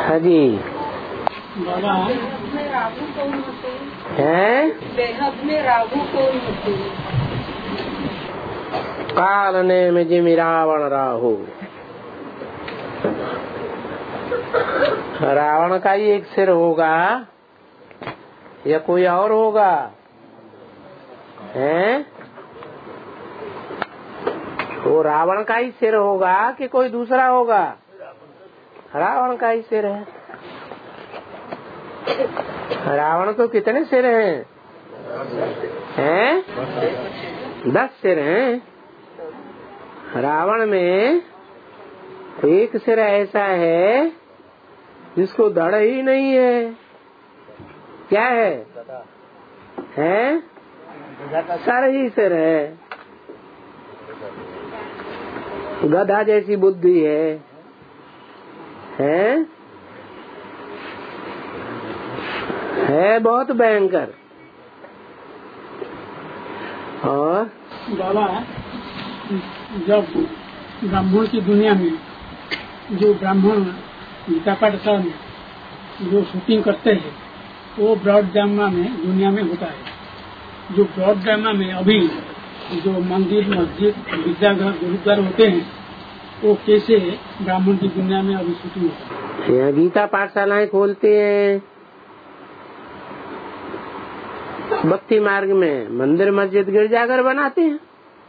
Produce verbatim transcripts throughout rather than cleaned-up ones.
हाँ जी। बाबा में राहु कौन होते हैं? बेहद में राहु कौन होते? कालने में जिमि रावण राहु। रावण का ही एक सिर होगा या कोई और होगा? हैं? वो रावण का ही सिर होगा कि कोई दूसरा होगा? रावण का ही सिर है। रावण को कितने सिर हैं? हैं? दस सिर हैं। रावण में एक सिर ऐसा है जिसको धड़ ही नहीं है। क्या है? हैं? सर ही सिर है। गधा जैसी बुद्धि है। हैं? है बहुत भयंकर। और बाबा जब ब्राह्मण की दुनिया में जो ब्राह्मण गीता पाठशाला में जो शूटिंग करते हैं वो ब्रॉड ड्रामा में दुनिया में होता है। जो ब्रॉड ड्रामा में अभी जो मंदिर मस्जिद गिरजाघर गुरुद्वार होते हैं वो कैसे ब्राह्मण की दुनिया में अभी शूटिंग होता है? यहाँ गीता पाठशालाएं खोलते हैं। भक्ति मार्ग में मंदिर मस्जिद गिरजाघर बनाते हैं।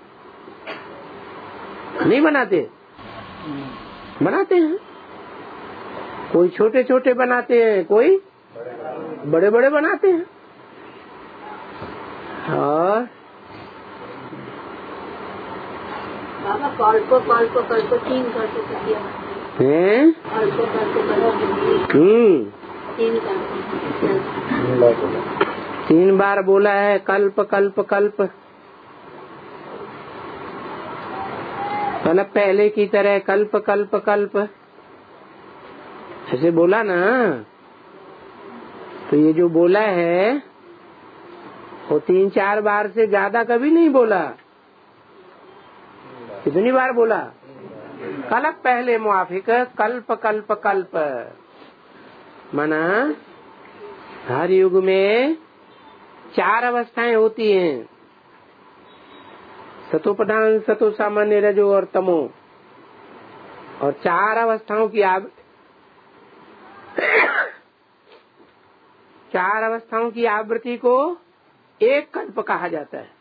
नहीं बनाते? बनाते हैं। कोई छोटे छोटे बनाते हैं, कोई बड़े बड़े बनाते हैं। और बाबा कल्प कल्प कल्प तीन कल्प किया हैं? कल्प कल्प हम्म तीन कल्प तीन बार बोला है कल्प कल्प कल्प। मतलब पहले की तरह कल्प कल्प कल्प ऐसे बोला ना। तो ये जो बोला है वो तीन चार बार से ज्यादा कभी नहीं बोला। कितनी बार बोला? कल्प पहले मुआफिक कल्प कल्प कल्प। माना हर युग में चार अवस्थाएं होती हैं। सतो प्रधान, सतो सामान्य, रजो और तमो। और चार अवस्थाओं की आव... चार अवस्थाओं की आवृत्ति को एक कल्प कहा जाता है।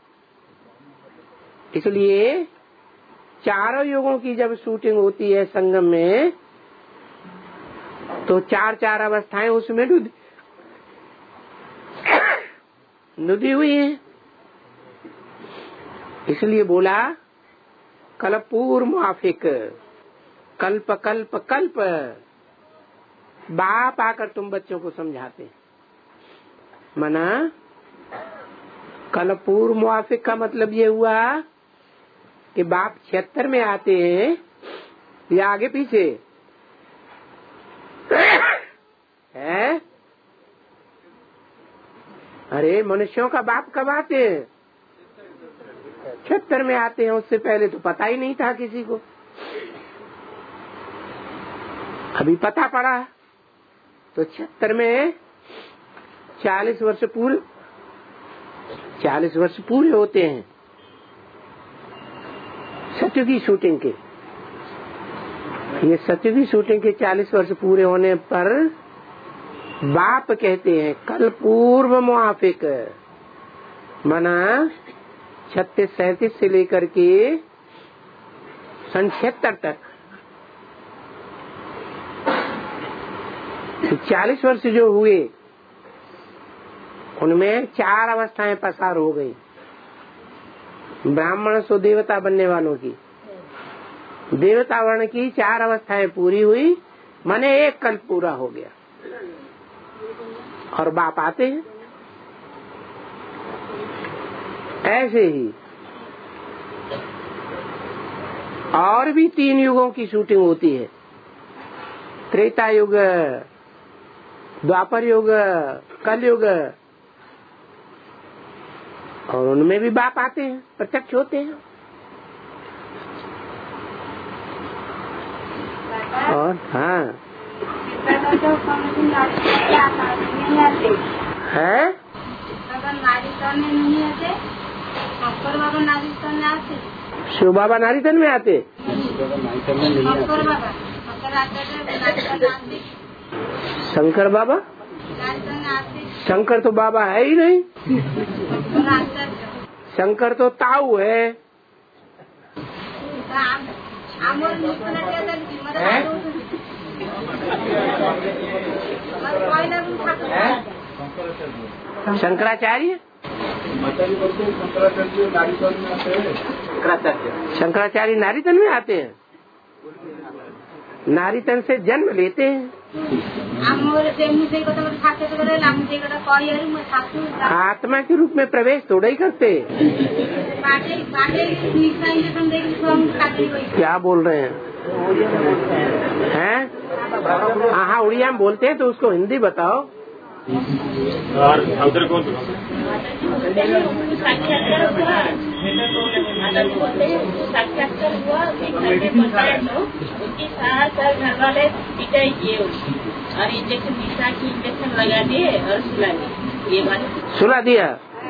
इसलिए चारों युगों की जब शूटिंग होती है संगम में तो चार चार अवस्थाएं उसमें नुदी नुदी हुई है। इसलिए बोला कल्पूर मुआफिक कल्प कल्प कल्प। बाप आकर तुम बच्चों को समझाते। मना कल्पूर मुआफिक का मतलब ये हुआ कि बाप छिहत्तर में आते हैं या आगे पीछे है? अरे मनुष्यों का बाप कब आते हैं? छिहत्तर में आते हैं। उससे पहले तो पता ही नहीं था किसी को। अभी पता पड़ा तो छिहत्तर में चालीस वर्ष पूरे चालीस वर्ष पूरे होते हैं सत्य की शूटिंग के। ये सत्य की शूटिंग के चालीस वर्ष पूरे होने पर बाप कहते हैं कल पूर्व मुआफिक। मना छत्तीस सैतीस से लेकर के सन छिहत्तर तक चालीस वर्ष जो हुए उनमें चार अवस्थाएं पसार हो गई। ब्राह्मण सो देवता बनने वालों की देवता वर्ण की चार अवस्थाएं पूरी हुई। माने एक कल्प पूरा हो गया। और बाप आते हैं। ऐसे ही और भी तीन युगों की शूटिंग होती है। त्रेता युग, द्वापर युग, कल युग। और उनमें भी बाप आते हैं, प्रत्यक्ष होते हैं। और हाँ हैं? शिव बाबा नारीतन में आते? शंकर बाबा? शंकर तो बाबा है ही नहीं। शंकर तो ताऊ है। शंकराचार्य? शंकराचार्य नारीतन में आते हैं। नारीतन से जन्म लेते हैं। आत्मा के रूप में प्रवेश थोड़ा ही करते। क्या बोल रहे हैं? हैं? हाँ उड़िया में बोलते हैं तो उसको हिंदी बताओ। और उधर कौन? साक्षात्कार हुआ, साक्षात्कार हुआ उसकी सारा साल घर वाले पिटाई किए और इंजेक्शन दिशा की इंजेक्शन लगा दिए और सुला दिए। ये बात सुला दिया?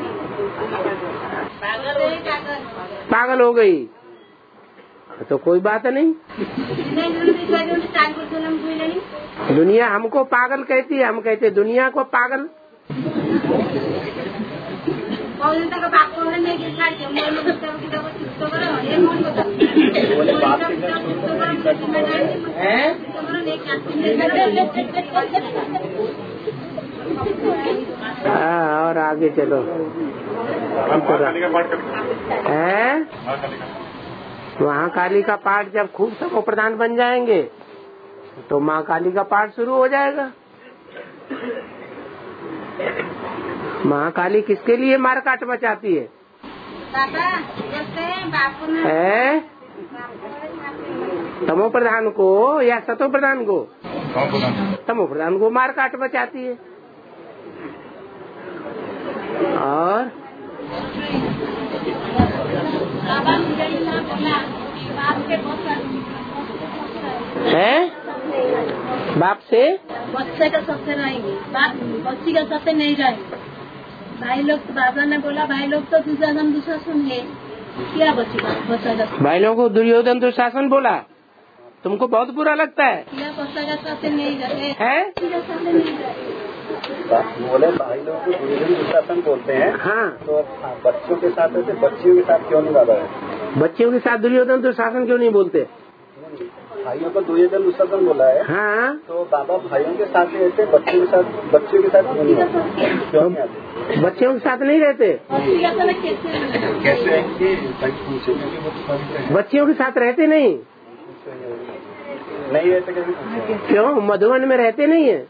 पागल हो गई। पागल हो गई तो कोई बात नहीं। दुनिया हमको पागल कहती है, हम कहते दुनिया को पागल। हाँ और आगे चलो। है वहाँ काली का पाठ जब खूब तमो प्रधान बन जाएंगे तो माँ काली का पाठ शुरू हो जाएगा। माँ काली किसके लिए मार काट मचाती है? है तमो प्रधान को या सतो प्रधान को? तमो प्रधान को मार काट मचाती है। और है बाप से बच्चे का सबसे रहेंगे, बाप बच्ची का सबसे नहीं जाएंगे। भाई लोग तो बाबा ने बोला भाई लोग तो दुर्योधन दुशासन है, क्या बच्ची का बच्चा का भाई लोगों को दुर्योधन दुशासन बोला, तुमको बहुत बुरा लगता है? क्या बच्चा का सबसे नहीं जाए है? बोले भाई लोग को दुर्योधन दुशासन बोलते हैं। हाँ तो बच्चों के साथ ऐसे बच्चियों के साथ क्यों नहीं बाबा है? बच्चियों के साथ दुर्योधन दुशासन क्यों नहीं बोलते? भाइयों को दुर्योधन दुशासन बोला है। हाँ तो बाबा भाइयों के साथ ही रहते, बच्चों के साथ बच्चियों के साथ क्यों नहीं आते? क्यों नहीं आते? बच्चियों के साथ नहीं रहते? कैसे? बच्चियों के साथ रहते नहीं? नहीं रहते कभी? क्यों? मधुबन में रहते नहीं है?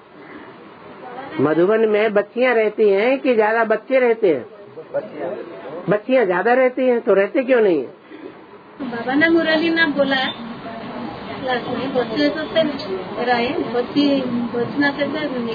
मधुबन में बच्चियां रहती हैं कि ज्यादा बच्चे रहते हैं? बच्चियां ज्यादा रहती हैं, तो रहते क्यों नहीं है? बाबा ने मुरली ना बोला बच्चे सबसे रहे, बच्ची बचना से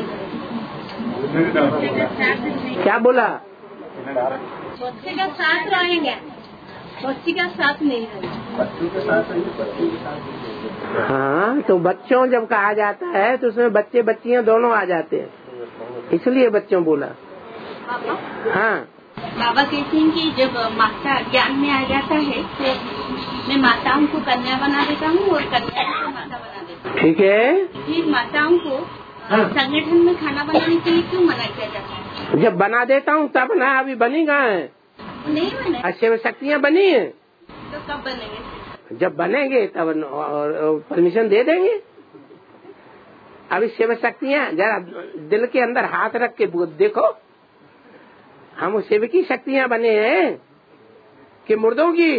क्या बोला? बच्चे का साथ रहेंगे, बच्ची का साथ नहीं रहेंगे। बच्चों के साथ। हाँ तो बच्चों जब कहा जाता है तो उसमें बच्चे बच्चियां दोनों आ जाते हैं, इसलिए बच्चों बोला। हाँ बाबा कहते हैं कि जब माता ज्ञान में आ जाता है तो मैं माताओं को कन्या बना देता हूँ और कन्या को माता बना देता हूँ। ठीक है। फिर माताओं को संगठन में खाना बनाने के लिए क्यों मना किया जाता है? जब बना देता हूँ तब ना, अभी बनी कहाँ है? नहीं बने। अच्छे शक्तियाँ बनी है तो कब बनेंगे? जब बनेंगे तब परमिशन दे देंगे। अभी शिव शक्तियाँ जरा दिल के अंदर हाथ रख के देखो, हम शिव की शक्तियाँ बने हैं कि मुर्दों की,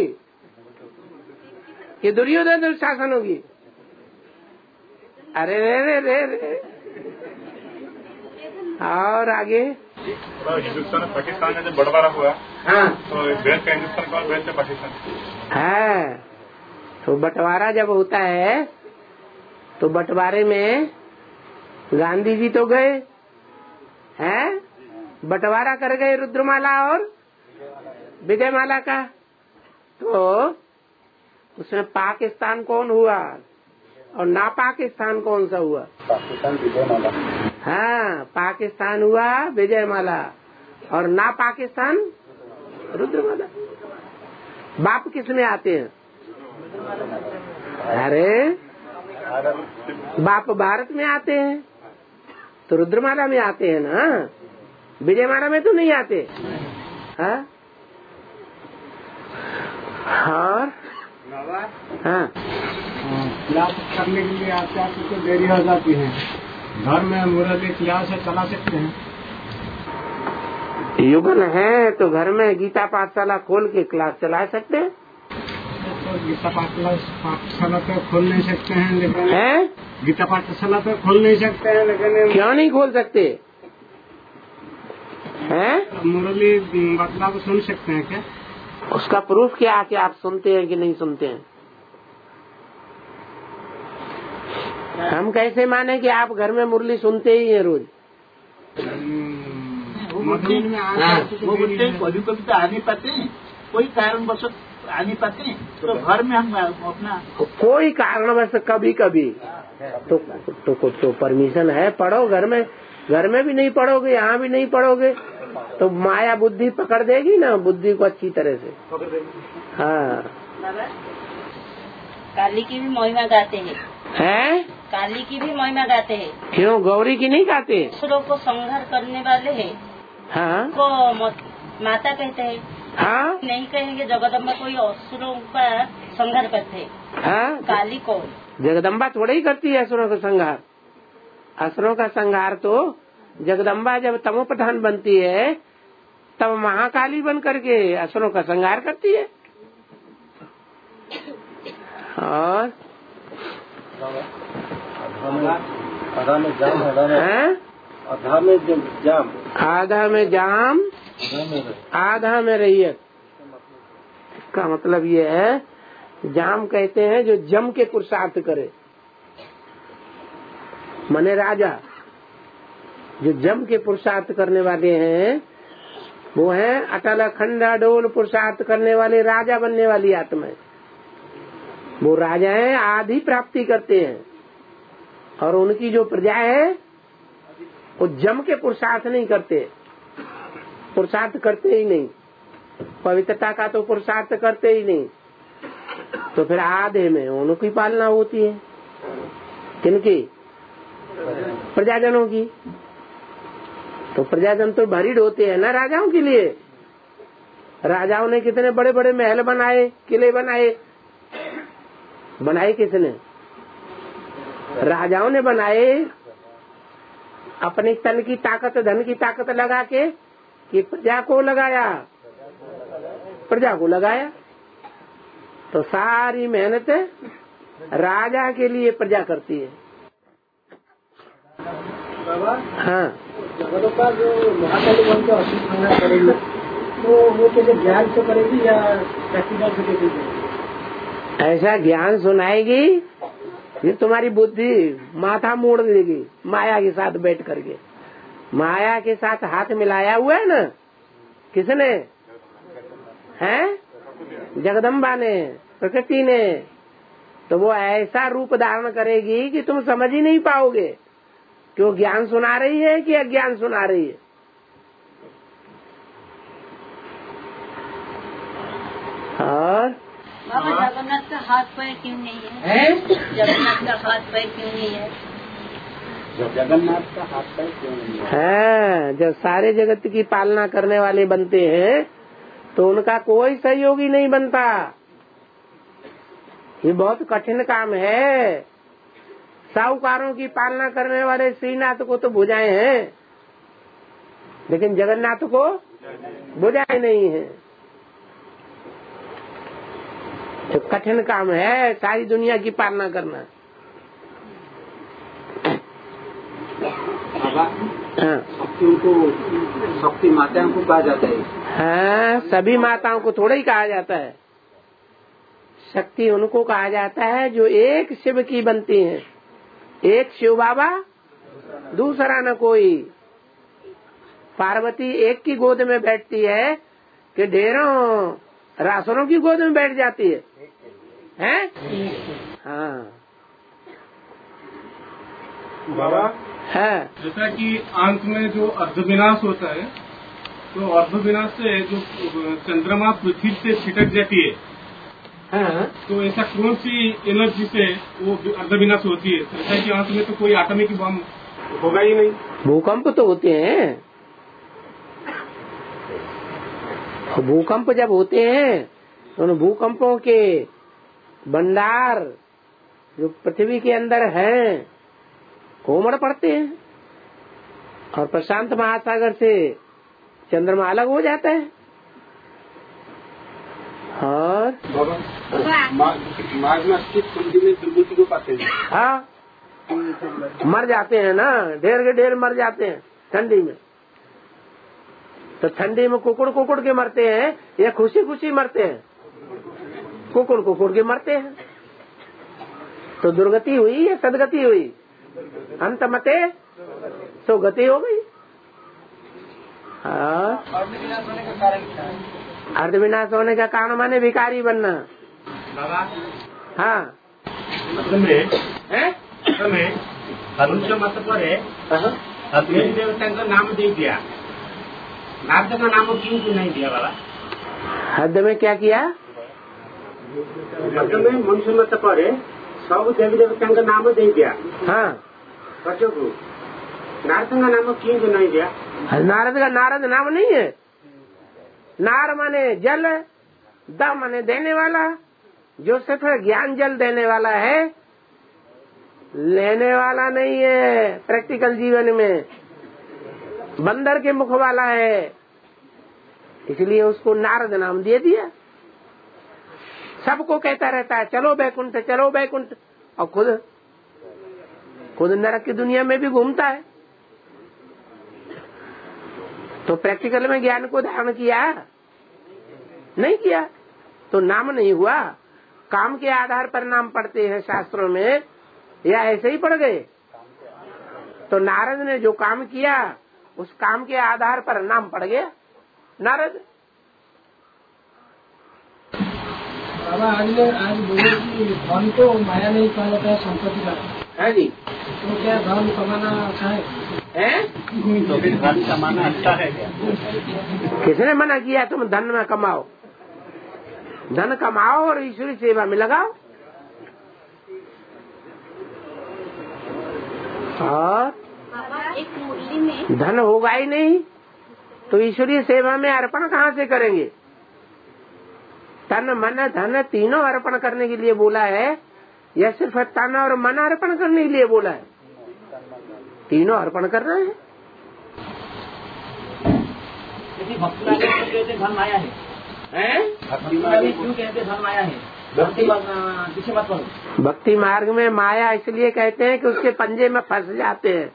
कि दुर्योधन दुशासन होगी? अरे रे रे रे रे। और आगे हिंदुस्तान पाकिस्तान में जब बंटवारा हुआ, हाँ तो देश का हिंदुस्तान कौन, देश का पाकिस्तान है। तो बंटवारा जब होता है तो बंटवारे में गांधी जी तो गए हैं, बंटवारा कर गए रुद्रमाला और विजयमाला का, तो उसमें पाकिस्तान कौन हुआ? और ना पाकिस्तान कौन सा हुआ? पाकिस्तान विजयमाला। हाँ, पाकिस्तान हुआ विजयमाला और ना पाकिस्तान रुद्रमाला। बाप किस में आते हैं? अरे बाप भारत में आते हैं तो रुद्रमाला में आते हैं ना, विजयमाला में तो नहीं आते। हाँ और हाँ क्लास करने के लिए आते आते तो देरी हो जाती है। घर में मुरली क्लास है चला सकते हैं। युगल है तो घर में गीता पाठशाला खोल के क्लास चला सकते हैं। तो गीता पाठशाला पे खोल नहीं सकते हैं, लेकिन है गीता पाठशाला पे खोल नहीं सकते हैं, लेकिन क्यों नहीं खोल सकते हैं? मुरली बतलाव सुन सकते हैं क्या? उसका प्रूफ क्या कि आप सुनते हैं कि नहीं सुनते हैं? हम कैसे माने कि आप घर में मुरली सुनते ही हैं रोज? मधुबन में वो बोलते हैं कभी कभी तो आ नहीं पाते हैं, कोई कारणवश आ नहीं पाते हैं, तो घर में हम अपना कोई कारणवश कभी कभी तो तो कुछ तो परमिशन है, पढ़ो घर में। घर में भी नहीं पढ़ोगे, यहाँ भी नहीं पढ़ोगे तो माया बुद्धि पकड़ देगी ना बुद्धि को अच्छी तरह से। हाँ काली की भी महिमा गाते हैं। है काली की भी महिमा गाते हैं। क्यों गौरी की नहीं गाते? असुरों को संहार करने वाले हैं। हाँ को माता कहते हैं। हाँ नहीं कहेंगे जगदम्बा कोई असुरों का संहार करते हैं। हाँ काली को जगदम्बा थोड़ा ही करती है असुरों का संहार। असुरों का संहार तो जगदम्बा जब तमो प्रधान बनती है तब महाकाली बन करके असुरों का संहार करती है। और आधा में जाम, आधा में हैं? आधा में जाम, आधा में जाम आधा में रैयत। इसका मतलब ये है, जाम कहते हैं जो जम के पुरुषार्थ करे, मने राजा। जो जम के पुरुषार्थ करने वाले हैं वो है अटल अखंड अडोल पुरुषार्थ करने वाले, राजा बनने वाली आत्मा है। वो राजा है, आधी प्राप्ति करते हैं। और उनकी जो प्रजा है वो जम के पुरुषार्थ नहीं करते, पुरुषार्थ करते ही नहीं, पवित्रता का तो पुरुषार्थ करते ही नहीं। तो फिर आधे में उनकी पालना होती है। किनकी? प्रजाजनों की। तो प्रजाजन तो भरीड होते हैं ना राजाओं के लिए। राजाओं ने कितने बड़े बड़े महल बनाए, किले बनाए। बनाए किसने? राजाओं ने बनाए। अपने तन की ताकत, धन की ताकत लगा के कि प्रजा को लगाया, प्रजा को लगाया। तो सारी मेहनत राजा के लिए प्रजा करती है। हाँ जगदम्बा जो महाकाली बन के असुर संहार करेगी तो वो कैसे ज्ञान से करेगी या प्रैक्टिकल से करेगी? ऐसा ज्ञान सुनाएगी ये तुम्हारी बुद्धि माथा मोड़ देगी माया के साथ बैठ करके। माया के साथ हाथ मिलाया हुआ है ना किसने? हैं? जगदम्बा ने, प्रकृति ने। तो वो ऐसा रूप धारण करेगी कि तुम समझ ही नहीं पाओगे कि वो ज्ञान सुना रही है कि अज्ञान सुना रही है। और बाबा जगन्नाथ का हाथ पैर क्यों नहीं है? है? जगन्नाथ का हाथ पैर क्यों नहीं है? जगन्नाथ का हाथ पैर क्यों नहीं है? हाँ, जब सारे जगत की पालना करने वाले बनते हैं तो उनका कोई सहयोगी नहीं बनता। ये बहुत कठिन काम है। साहूकारों की पालना करने वाले श्रीनाथ को तो भुजाए हैं, लेकिन जगन्नाथ को भुजाए नहीं है। तो कठिन काम है सारी दुनिया की पालना करना। हाँ, उनको शक्ति माताओं को कहा जाता है। हाँ, सभी माताओं को थोड़ा ही कहा जाता है। शक्ति उनको कहा जाता है जो एक शिव की बनती हैं। एक शिव बाबा, दूसरा न कोई। पार्वती एक की गोद में बैठती है कि ढेरों रासुरों की गोद में बैठ जाती है, हैं? हाँ, बाबा है। जैसा कि अंत में जो अर्धविनाश होता है, तो अर्धविनाश से जो चंद्रमा पृथ्वी से छिटक जाती है, हाँ। तो ऐसा कौन सी एनर्जी से वो अर्धविनाश होती है? जैसा कि अंत में तो कोई एटॉमिक बम होगा ही नहीं। भूकंप तो होते हैं, भूकंप जब होते हैं तो उन भूकंपों के भंडार जो पृथ्वी के अंदर हैं कोमड़ पड़ते हैं और प्रशांत महासागर से चंद्रमा अलग हो जाता है। और माघ में अस्सी कुंडी में दुर्गति को पाते हैं। हाँ, मर जाते हैं ना, ढेर के ढेर मर जाते हैं ठंडी में। तो ठंडी में कुकुड़ कुकुड़ के मरते हैं या खुशी खुशी मरते हैं? कुकुड़ कुकुड़ के मरते हैं। तो दुर्गति हुई या सदगति हुई? अंत मते सो गति हो गई। हाँ, अर्धविनाश होने का कारण क्या है? अर्धविनाश होने का कारण माने भिखारी बनना। हाँ, मनुष्य मत पर देवी देवता का नाम दे दिया, नारद का नाम क्यों नहीं दिया बाबा? हद में क्या किया? हद में मनुष्य मत पर सब देवी देवता का नाम दे दिया। हाँ, बच्चों को नारद का नाम क्यों नहीं दिया? नारद का नारद नाम नहीं है। नार माने जल, द माने देने वाला, जो सिर्फ ज्ञान जल देने वाला है, लेने वाला नहीं है। प्रैक्टिकल जीवन में बंदर के मुख वाला है, इसलिए उसको नारद नाम दे दिया। सबको कहता रहता है चलो बैकुंठ चलो बैकुंठ, और खुद खुद नरक की दुनिया में भी घूमता है। तो प्रैक्टिकल में ज्ञान को धारण किया नहीं किया तो नाम नहीं हुआ। काम के आधार पर नाम पढ़ते हैं शास्त्रों में, या ऐसे ही पढ़ गए? तो नारद ने जो काम किया उस काम के आधार पर नाम पड़ गया नारद। बाबा आज आज बोले कि धन को माया नहीं कहा जाता है, संपत्ति का है जी। तो क्या धन कमाना अच्छा है? है? तो फिर धन कमाना अच्छा है क्या? किसने मना किया तुम धन में कमाओ? धन कमाओ और ईश्वरी सेवा में लगाओ। और एक मुरली में धन होगा ही नहीं तो ईश्वरीय सेवा में अर्पण कहाँ से करेंगे? तन मन धन तीनों अर्पण करने के लिए बोला है या सिर्फ तन और मन अर्पण करने के लिए बोला है? तीनों अर्पण कर रहे हैं। कहते धन माया है, क्यों कहते धन माया है? भक्ति पीछे मत करो। भक्ति मार्ग में माया इसलिए कहते हैं कि उसके पंजे में फंस जाते हैं।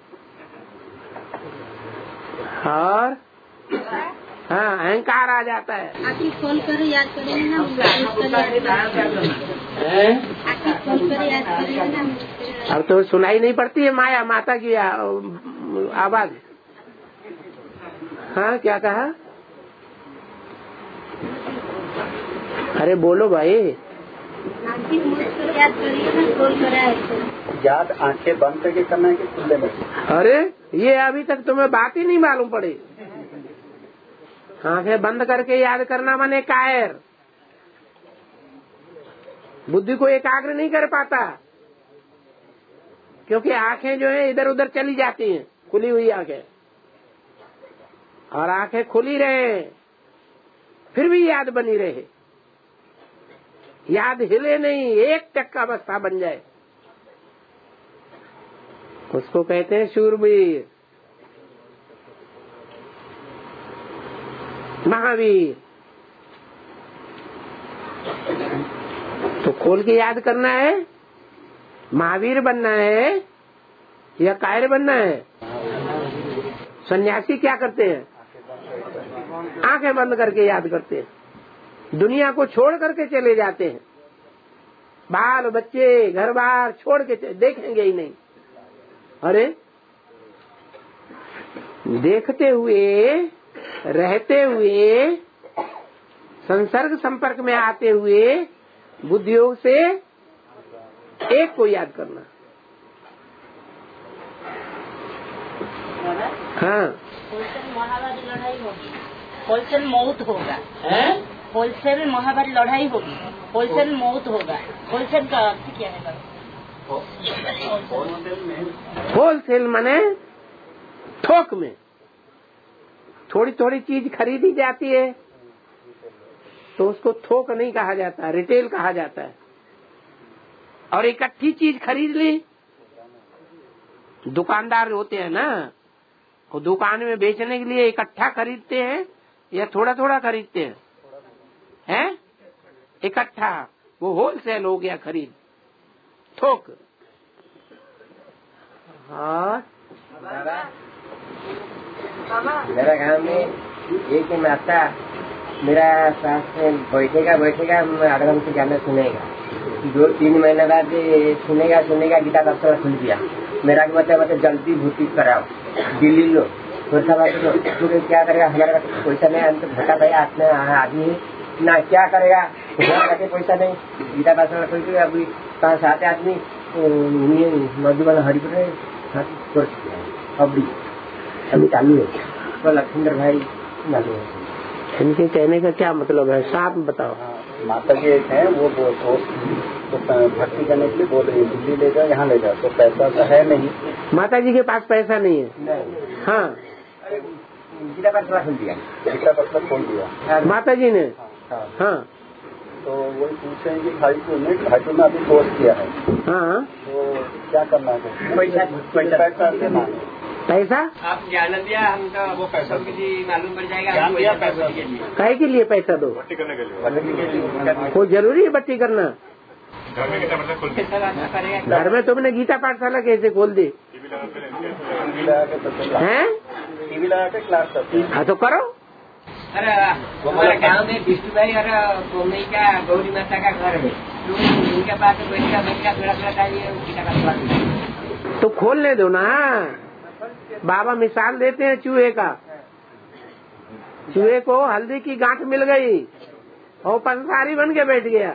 और हाँ, अहंकार आ जाता है। आखिर खोल कर याद करेंगे ना, आखिर खोल कर याद करेंगे ना। अब तो सुनाई नहीं पड़ती है माया माता की आवाज। हाँ, क्या कहा? अरे बोलो भाई। आखिर मुझ कर याद करिए ना, खोल कर याद। याद आंखें बंद करके करना है कि खुले में? अरे ये अभी तक तुम्हें बात ही नहीं मालूम पड़ी। आंखें बंद करके याद करना माने कायर, बुद्धि को एकाग्र नहीं कर पाता, क्योंकि आंखें जो है इधर उधर चली जाती हैं, खुली हुई आंखें। और आंखें खुली रहे फिर भी याद बनी रहे, याद हिले नहीं, एक टक्का अवस्था बन जाए, उसको कहते हैं शूरवीर, महावीर। तो खोल के याद करना है, महावीर बनना है या कायर बनना है? सन्यासी क्या करते हैं? आंखें बंद करके याद करते हैं, दुनिया को छोड़ करके चले जाते हैं, बाल बच्चे घर बार छोड़ के देखेंगे ही नहीं। अरे देखते हुए, रहते हुए, संसर्ग संपर्क में आते हुए बुद्धि योग से एक को याद करना। हाँ, होलसेल महाभारी लड़ाई होगी, होलसेल मौत होगा। हैं? होलसेल महाभारी लड़ाई होगी, होलसेल मौत होगा। होलसेल का अर्थ क्या है? होलसेल माने थोक में थोड़ी थोड़ी चीज खरीदी जाती है तो उसको थोक नहीं कहा जाता, रिटेल कहा जाता है। और इकट्ठी चीज खरीद ली, दुकानदार होते हैं ना, वो दुकान में बेचने के लिए इकट्ठा खरीदते हैं या थोड़ा थोड़ा खरीदते हैं? हैं? इकट्ठा, वो होलसेल हो गया, खरीद, थोक। हाँ, मेरा गांव में एक माता मेरा साथ में बैठेगा बैठेगा आधे घंटे गाना सुनेगा, दो तीन महीने बाद सुनेगा सुनेगा गीता का अक्षर खुल गया। मेरा मतलब मतलब जल्दी भर्ती कराओ, दिल्ली लो, थोड़ा बात तो क्या करेगा, हमारा पैसा नहीं, हम तो भटा भैया आदमी ना, क्या करेगा, पैसा नहीं, गीता का अक्षर खुल गया। अभी पाँच सात आदमी मधुबन हरिपुर अभी अभी चालू है, तो लक्ष्मण भाई चालू है। इनके कहने का क्या मतलब है, साफ बताओ। माता जी एक है, वो तो भर्ती करने के लिए बोल रही है, दिल्ली ले जाओ, यहाँ ले जाओ, तो पैसा तो है नहीं। माता जी के पास पैसा नहीं है? नहीं। हाँ, गीता का अक्षर खोल दिया, गीता का अक्षर खोल दिया माता जी ने। हाँ, हाँ, तो वही पूछे कि भाई तुमने भाई ने अभी कोर्स किया है, हाँ, तो क्या करना है? पैसा पैसा देना है। पैसा आप ज्ञान दिया, हम तो वो पैसा की मालूम पड़ जाएगा। ज्ञान दिया, पैसा काहे के लिए पैसा दो? भर्ती करने के लिए कोई जरूरी है बट्टी करना? घर में कितना मतलब खोल घर में तुमने गीता पाठशाला कैसे खोल दी? टीवी लगा के तो चला, हैं? टीवी लगा के क्लास करते हैं। हाँ तो करो। अरे हमारे गाँव में विष्णु भाई और गोमई का गौरी माता का घर है, उनके पास बैठा बैठा थोड़ा थोड़ा चाहिए गीता का स्वाद। तो खोलने दो ना। बाबा मिसाल देते हैं चूहे का, चूहे को हल्दी की गांठ मिल गई और पंसारी बन के बैठ गया,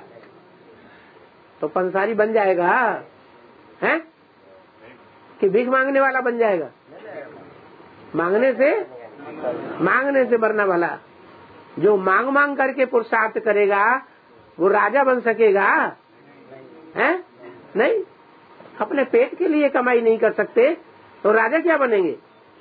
तो पंसारी बन जाएगा हैं कि भीख मांगने वाला बन जाएगा? मांगने से मांगने से मरना वाला। जो मांग मांग करके पुरुषार्थ करेगा वो राजा बन सकेगा? हैं? नहीं, अपने पेट के लिए कमाई नहीं कर सकते तो राजा क्या बनेंगे?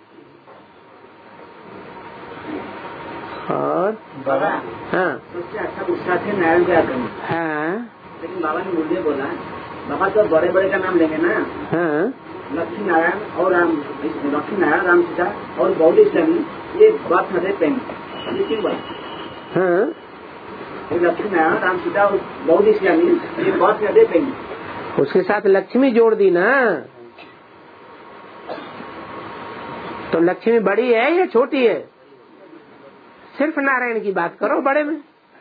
और बाबा हाँ, उससे अच्छा गुस्सा थे नारायण का करना, हाँ, लेकिन बाबा ने मुझे बोला, बाबा तो बड़े बड़े का नाम लेंगे ना, हाँ, लक्ष्मी नारायण और राम, लक्ष्मी नारायण, राम सीता और बौद्ध इस्लामी, ये बात हमारे पेन क्यों बात? हाँ, लक्ष्मी नारायण, राम सीता और बौद्ध इस्लामी, ये बात हमारे पेन। उसके साथ लक्ष्मी जोड़ दी ना, तो लक्ष्मी बड़ी है या छोटी है? सिर्फ नारायण की बात करो बड़े में।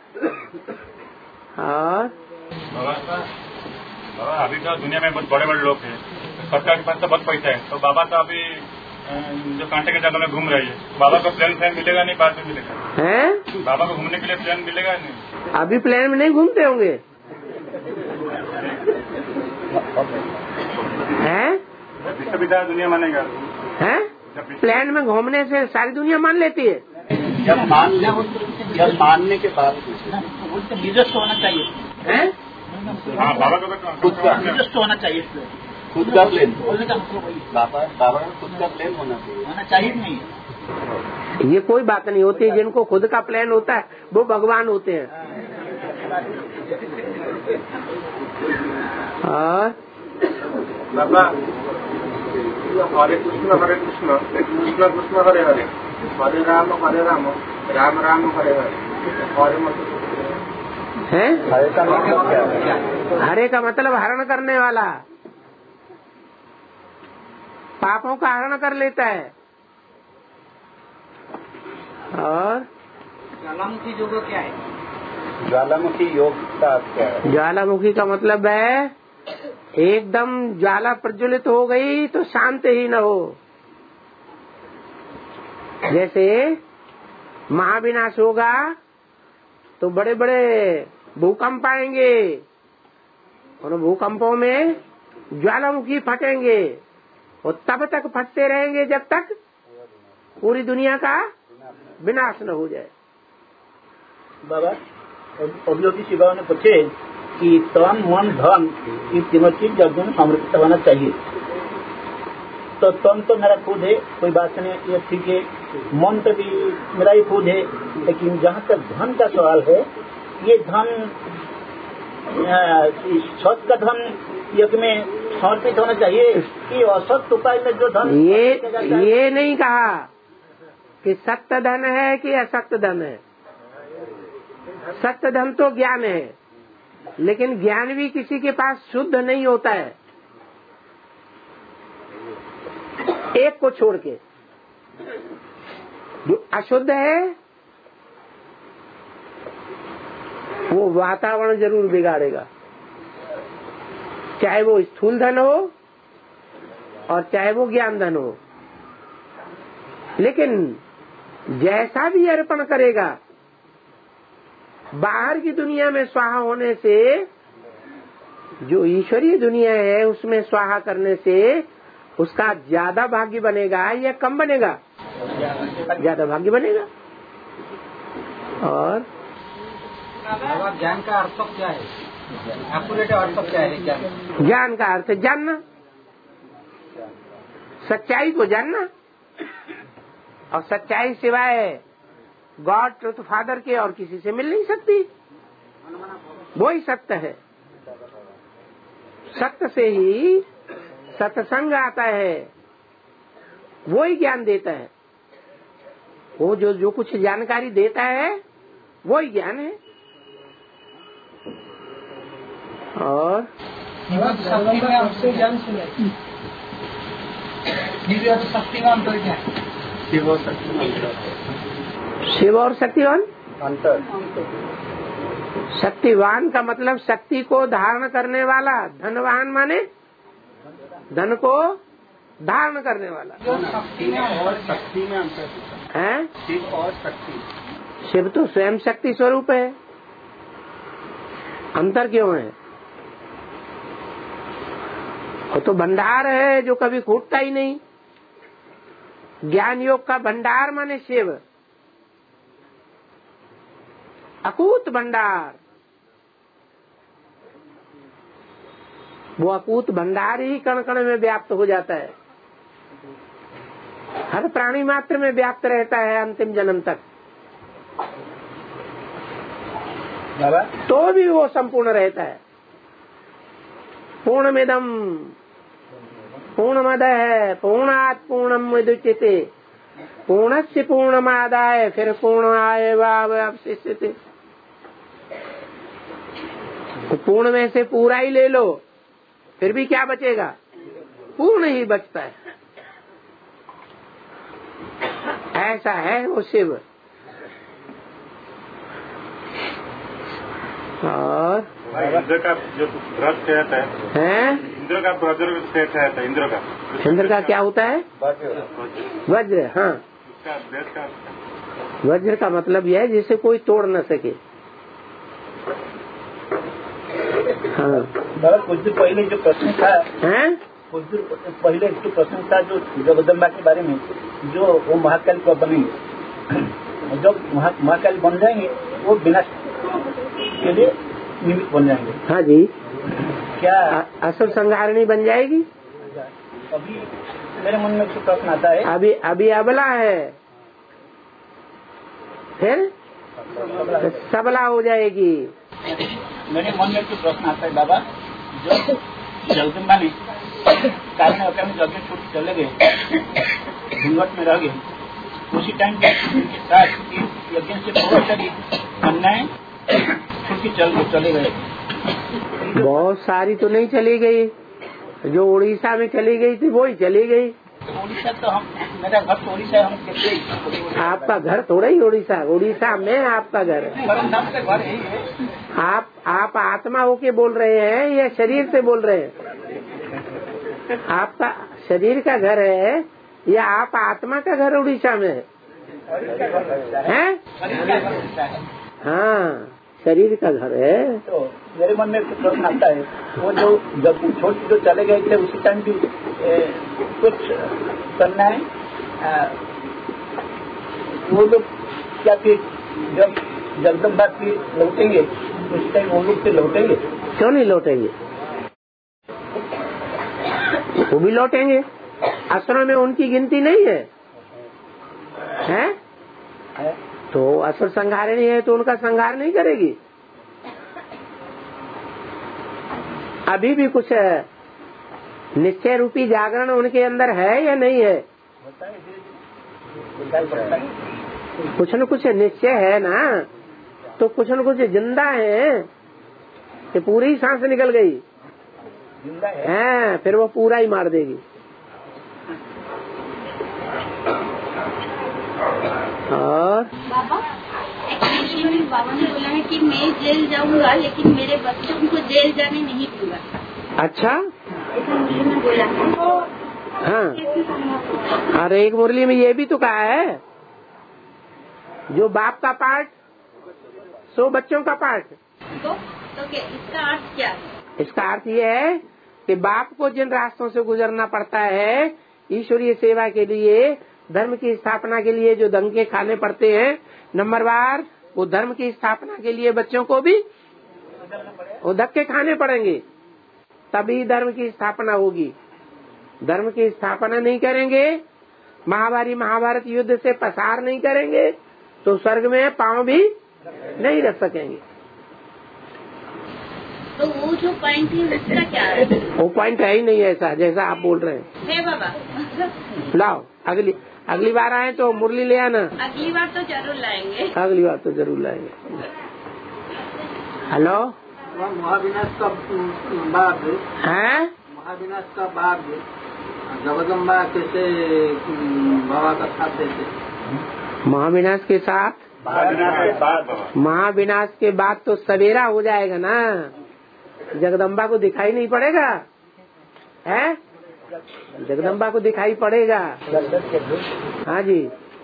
और बाबा अभी तो दुनिया में बहुत बड़े बड़े लोग हैं, सरकार के पास तो बहुत पैसा है, तो बाबा तो अभी जो कांटे के जालों में घूम रही है, बाबा को प्लेन फ्लेन मिलेगा नहीं, बाद में मिलेगा? हैं? बाबा को घूमने के लिए प्लेन मिलेगा नहीं? अभी प्लेन में नहीं घूमते होंगे हैं? विश्वविद्यालय दुनिया मानेगा हैं? प्लेन में घूमने से सारी दुनिया मान लेती है? जब मान जब मानने के बाद बिजनेस होना चाहिए, हैं? हाँ, बाबा को तो खुद का बिजनेस होना चाहिए, खुद का प्लेन, बोलने का मतलब वही बाबा बाबा का खुद का प्लेन होना चाहिए। होना चाहिए नहीं। ये कोई बात नहीं होती, जिनको खुद का प्लान होता है वो भगवान होते हैं। और बाबा हरे कृष्ण हरे कृष्ण कृष्ण कृष्ण हरे हरे, हरे राम हरे राम राम राम हरे हरे, हरे मत है? हरे का मतलब क्या है? हरे का मतलब हरण करने वाला, पापों का हरण कर लेता है। और ज्वालामुखी योग क्या है? ज्वालामुखी योग का अर्थ क्या है? ज्वालामुखी का मतलब है एकदम ज्वाला प्रज्वलित हो गई तो शांत ही न हो। जैसे महाविनाश होगा तो बड़े बड़े भूकंप आएंगे, उन भूकंपों में ज्वालामुखी फटेंगे और तब तक फटते रहेंगे जब तक पूरी दुनिया का विनाश न हो जाए। बाबा अभियोगी शिवा ने पूछे कि तन मन धन ये तीनों चीज यज्ञ में समर्पित होना चाहिए। तो तन तो मेरा खुद है, कोई बात नहीं, ये ठीक है। मन तो भी मेरा ही खुद है, लेकिन जहाँ तक धन का सवाल है, ये धन सत का धन यज्ञ में समर्पित होना चाहिए कि असत उपाय में जो धन, ये ये नहीं कहा कि सत्य धन है कि असत्य धन है। सत्य धन तो ज्ञान है, लेकिन ज्ञान भी किसी के पास शुद्ध नहीं होता है, एक को छोड़ के। जो अशुद्ध है वो वातावरण जरूर बिगाड़ेगा, चाहे वो स्थूल धन हो और चाहे वो ज्ञान धन हो। लेकिन जैसा भी अर्पण करेगा, बाहर की दुनिया में स्वाहा होने से जो ईश्वरीय दुनिया है उसमें स्वाहा करने से उसका ज्यादा भाग्य बनेगा या कम बनेगा? ज्यादा भाग्य बनेगा। और ज्ञान का अर्थ क्या है? एक्यूरेट अर्थ क्या है ज्ञान? ज्ञान का अर्थ जानना, सच्चाई को जानना। और सच्चाई सिवाय गॉड ट्रुथ फादर के और किसी से मिल नहीं सकती। वो ही सत्य है। सत्य से ही सत्संग आता है, वो ही ज्ञान देता है। वो जो जो कुछ जानकारी देता है वो ही ज्ञान है। और शक्ति में आपसे ज्ञान सुने, शक्ति में अंतर क्या है? शिव और शक्ति, शिव और शक्तिवान अंतर। शक्तिवान का मतलब शक्ति को धारण करने वाला, धनवान माने धन को धारण करने वाला। शक्ति में और शक्ति में अंतर है। शिव और शक्ति, शिव तो स्वयं शक्ति स्वरूप है, अंतर क्यों है? वो तो भंडार है जो कभी फूटता ही नहीं। ज्ञान योग का भंडार माने शिव, अकूत भंडार। वो अकूत भंडार ही कण कण में व्याप्त हो जाता है, हर प्राणी मात्र में व्याप्त रहता है अंतिम जन्म तक। तो भी वो संपूर्ण रहता है। पूर्णमिदं पूर्णमदः पूर्णात् पूर्णमुदच्यते पूर्णस्य पूर्णमादाय फिर पूर्णामेवावशिष्यते। तो पूर्ण में से पूरा ही ले लो, फिर भी क्या बचेगा? पूर्ण ही बचता है। ऐसा है वो शिव। और इंद्र का जो व्रत कहता है, हैं? इंद्र का वज्र कहता है, इंद्र का इंद्र का क्या होता है? वज्र। हाँ, उसका देश का वज्र का मतलब यह है जिसे कोई तोड़ न सके। हाँ, कुछ दिन पहले जो प्रश्न था, हैं? कुछ दिन पहले जो प्रश्न था जो जगदम्बा के बारे में, जो वो महाकाल को बनेंगे, जब महाकाल बन जाएंगे वो विनाश के लिए निमित्त बन जाएंगे। हाँ जी। क्या असुर संहारिणी बन जाएगी? अभी मेरे मन में प्रश्न आता है, अभी अभी अबला है, फिर सबला हो जाएगी। मेरे मन में प्रश्न आता है बाबा, जो जगदम्बा ने कारण होकर में जगह छूट चले गए, घूंघट में रह गए, उसी टाइम के साथ यज्ञ से थोड़ा सा अन्याय छुट्टी चल चले गए। बहुत सारी तो नहीं चली गई, जो उड़ीसा में चली गई थी वो ही चली गई। उड़ीसा तो हम, मेरा घर तो उड़ीसा है, हम कैसे? आपका घर थोड़ा ही उड़ीसा, उड़ीसा में आपका घर है। घर यही है। आप आप आत्मा होके बोल रहे हैं या शरीर से बोल रहे हैं? आपका शरीर का घर है या आप आत्मा का घर उड़ीसा में है? हैं? हाँ, शरीर का घर है। तो मेरे मन में प्रश्न आता है, वो जो जब छोटे जो चले गए थे उसी टाइम भी ए, कुछ करना है, वो लोग क्या कि जब जगदम्बा की लौटेंगे तो उस टाइम वो लोग से लौटेंगे? क्यों नहीं लौटेंगे? वो भी लौटेंगे। असुरों में उनकी गिनती नहीं है, है? है? तो असुर संहार नहीं है तो उनका संहार नहीं करेगी। अभी भी कुछ निश्चय रूपी जागरण उनके अंदर है या नहीं है? कुछ न कुछ निश्चय है ना, तो कुछ न कुछ जिंदा है कि पूरी सांस निकल गई जिंदा है, है, फिर वो पूरा ही मार देगी। और बाबा एक्चुअली बाबा ने बोला है कि मैं जेल जाऊंगा लेकिन मेरे बच्चों को जेल जाने नहीं दूंगा। अच्छा, ऐसा मुरली में बोला है। हाँ, अरे एक मुरली में ये भी तो कहा है, जो बाप का पार्ट सो बच्चों का पार्ट। तो, तो क्या इसका अर्थ क्या है? इसका अर्थ ये है कि बाप को जिन रास्तों से गुजरना पड़ता है ईश्वरीय सेवा के लिए, धर्म की स्थापना के लिए जो दंगे खाने पड़ते हैं, नंबर बार वो धर्म की स्थापना के लिए बच्चों को भी वो धक्के खाने पड़ेंगे, तभी धर्म की स्थापना होगी। धर्म की स्थापना नहीं करेंगे, महाभारी महाभारत युद्ध से पसार नहीं करेंगे, तो स्वर्ग में पांव भी नहीं रख सकेंगे। तो वो जो पॉइंट है उसका क्या है? वो पॉइंट है ही नहीं ऐसा जैसा आप बोल रहे हैं। है बाबा। लाओ, अगली अगली बार आए तो मुरली ले आना। अगली बार तो जरूर लाएंगे। अगली बार तो जरूर लाएंगे। हेलो, महाविनाश का बाद है महाविनाश का बाद जगदम्बा कैसे बाबा का साथ देते? महाविनाश के साथ महाविनाश के बाद महाविनाश के बाद तो सवेरा हो जाएगा ना, जगदम्बा को दिखाई नहीं पड़ेगा, है? जगदम्बा को दिखाई पड़ेगा। हाँ जी,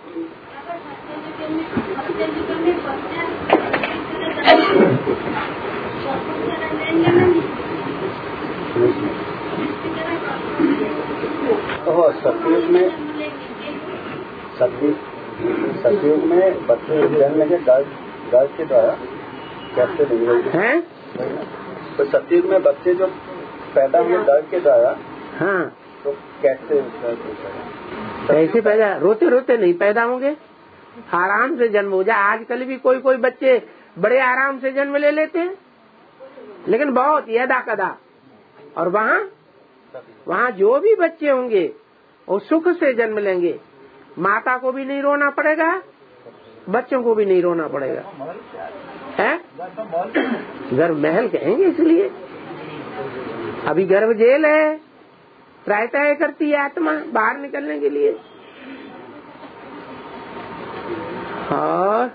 तो सतयुग में सतयुग सतयुग में बच्चे जन्म के गर्भ गर्भ के द्वारा कैसे नहीं हैं? तो सतयुग में बच्चे जो पैदा हुए गर्भ के द्वारा, हाँ, तो कैसे कैसे पैदा? रोते रोते नहीं पैदा होंगे, आराम से जन्म हो जाए। आजकल भी कोई कोई बच्चे बड़े आराम से जन्म ले लेते हैं, लेकिन बहुत यदा कदा। और वहाँ वहाँ जो भी बच्चे होंगे वो सुख से जन्म लेंगे, माता को भी नहीं रोना पड़ेगा, बच्चों को भी नहीं रोना पड़ेगा, है? गर्भ महल कहेंगे इसलिए। अभी गर्भ जेल है, त्रायता करती है आत्मा बाहर निकलने के लिए। और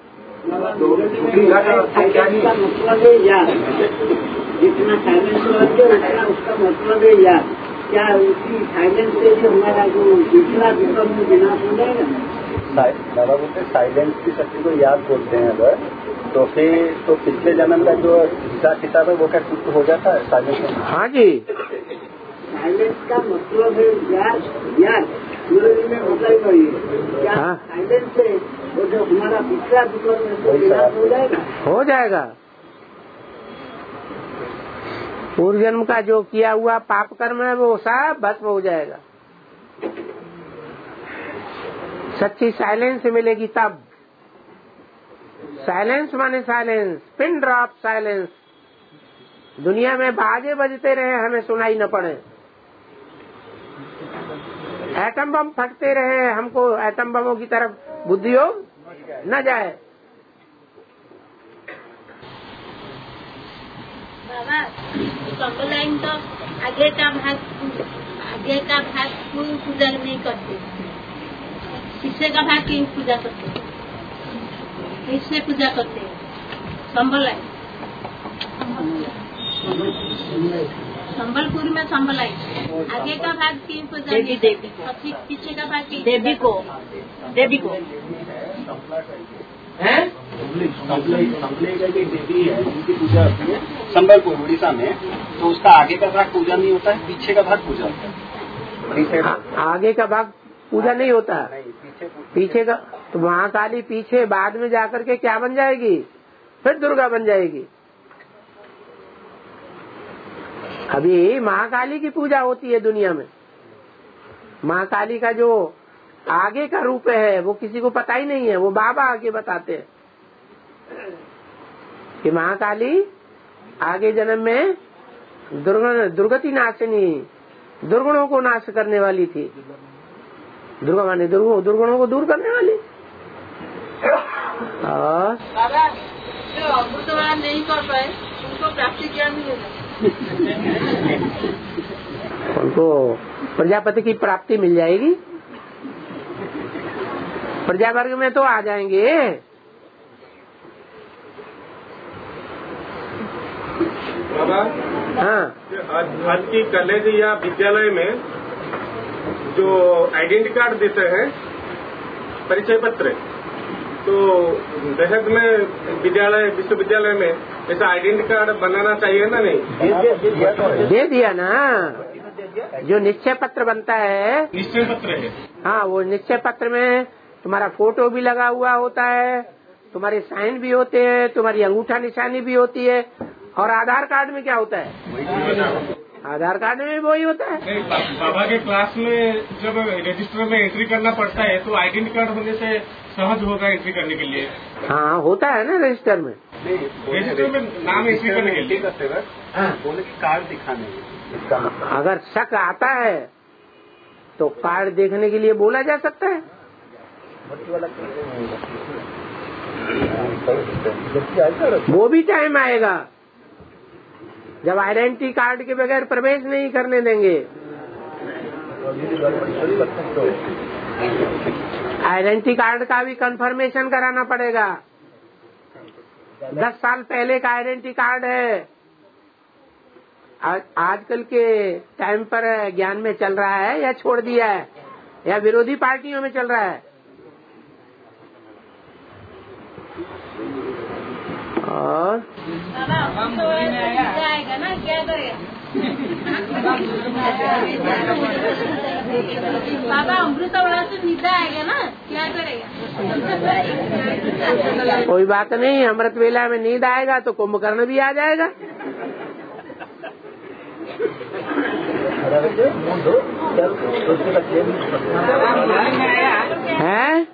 जितना साइलेंस उतना उसका मतलब है याद। क्या उसी साइलेंस से भी हमारा जो दूसरा विकल्प में विनाश हो जाएगा? बाबा बोलते साइलेंस की शक्ति को याद बोलते हैं अगर, तो फिर तो पिछले जन्म का जो हिसाब किताब है वो क्या कुछ हो जाता है साइलेंस? हाँ जी, साइलेंस का मतलब है याद। याद में मतलब क्या साइलेंस से वो जो हमारा पिछला विकल्प है वो विनाश हो जाएगा? हो जाएगा। पूर्व जन्म का जो किया हुआ पाप कर्म है वो सब भस्म हो जाएगा। सच्ची साइलेंस मिलेगी तब। साइलेंस माने साइलेंस, पिन ड्रॉप साइलेंस। दुनिया में बाजे बजते रहे, हमें सुनाई न पड़े। एटम बम फटते रहे, हमको एटम बमों की तरफ बुद्धि हो न जाए। बाबा कंबलाइन तो आगे का भाग आगे का भाग कोई पूजा नहीं करते, पीछे का भाग की पूजा करते, इससे पूजा करते हैं। संबलाई संबलपुर में संबलाई आगे का भाग की पूजा देवी देवी, पीछे का भाग की देवी को देवी को है। देवी है उनकी पूजा होती है संबलपुर उड़ीसा में, तो उसका आगे का भाग पूजा नहीं होता है, पीछे का भाग पूजा होता है। पीछे आगे का भाग पूजा नहीं होता, पीछे का तो महाकाली पीछे बाद में जाकर के क्या बन जाएगी? फिर दुर्गा बन जाएगी। अभी महाकाली की पूजा होती है दुनिया में। महाकाली का जो आगे का रूप है वो किसी को पता ही नहीं है, वो बाबा आगे बताते हैं कि महाकाली आगे जन्म में दुर्गण दुर्गति नाशिनी, दुर्गुणों को नाश करने वाली थी। दुर्गा माने दुर्गुणों को दूर करने वाली। और बाबा जो अमृतवान नहीं कर पाए उनको प्राप्ति क्या मिलेगा? उनको प्रजापति की प्राप्ति मिल जाएगी। प्रजा वर्ग में तो आ जाएंगे। बाबा हाँ, आज, आज की कॉलेज या विद्यालय में जो आइडेंटिटी कार्ड देते हैं, परिचय पत्र, तो दशक में विद्यालय विश्वविद्यालय में ऐसा आइडेंटिटी कार्ड बनाना चाहिए ना? नहीं दे दिया ना। जो निश्चय पत्र बनता है, निश्चय पत्र है। हाँ, वो निश्चय पत्र में तुम्हारा फोटो भी लगा हुआ होता है, तुम्हारे साइन भी होते हैं, तुम्हारी अंगूठा निशानी भी होती है। और आधार कार्ड में क्या होता है? आधार कार्ड में वही होता है। नहीं, बाबा के क्लास में जब रजिस्टर में एंट्री करना पड़ता है तो आइडेंटिटी कार्ड होने से सहज होगा एंट्री करने के लिए। हाँ, होता है ना रजिस्टर में। रजिस्टर में नाम एंट्री करने के लिए बोले कि कार्ड दिखाने। अगर शक आता है तो कार्ड देखने के लिए बोला जा सकता है। वो भी टाइम आएगा जब आइडेंटिटी कार्ड के बगैर प्रवेश नहीं करने देंगे। आइडेंटिटी कार्ड का भी कंफर्मेशन कराना पड़ेगा। दस साल पहले का आइडेंटिटी कार्ड है, आज आजकल के टाइम पर ज्ञान में चल रहा है या छोड़ दिया है, या विरोधी पार्टियों में चल रहा है। और जाएगा ना, क्या करेगा? बाबा अमृत वाला से नींद आएगा ना, क्या करेगा? कोई बात नहीं, अमृत वेला में नींद आएगा तो कुंभकर्ण भी आ जाएगा। है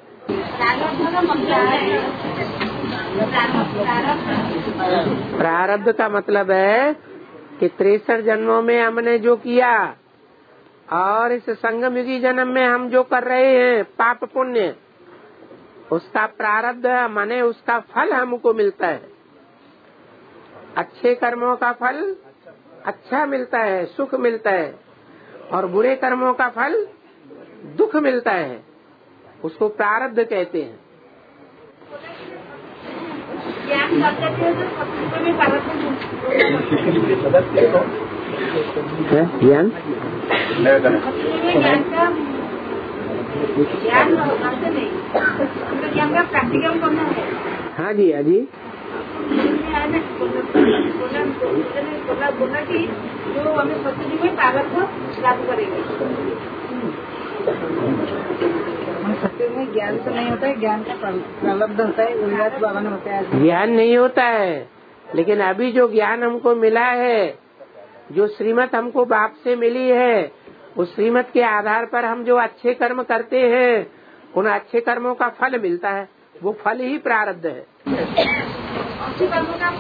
प्रारब्ध का मतलब है कि तिरसठ जन्मों में हमने जो किया और इस संगम युगी जन्म में हम जो कर रहे हैं पाप पुण्य, उसका प्रारब्ध माने उसका फल हमको मिलता है। अच्छे कर्मों का फल अच्छा मिलता है, सुख मिलता है, और बुरे कर्मों का फल दुख मिलता है। उसको प्रारब्ध कहते हैं। ज्ञान ज्ञान का प्रैक्टिकल करना है। हाँ जी, हाँ जी। बोला कि जो हमें सत्य में प्रारब्ध लागू करेंगे। सत्य में ज्ञान तो नहीं होता है, ज्ञान का प्रारब्ध होता है, उल्लास बाबा ने बताया। ज्ञान नहीं होता है, लेकिन अभी जो ज्ञान हमको मिला है, जो श्रीमत हमको बाप से मिली है, उस श्रीमत के आधार पर हम जो अच्छे कर्म करते हैं, उन अच्छे कर्मों का फल मिलता है। वो फल ही प्रारब्ध है। अच्छे कर्मों का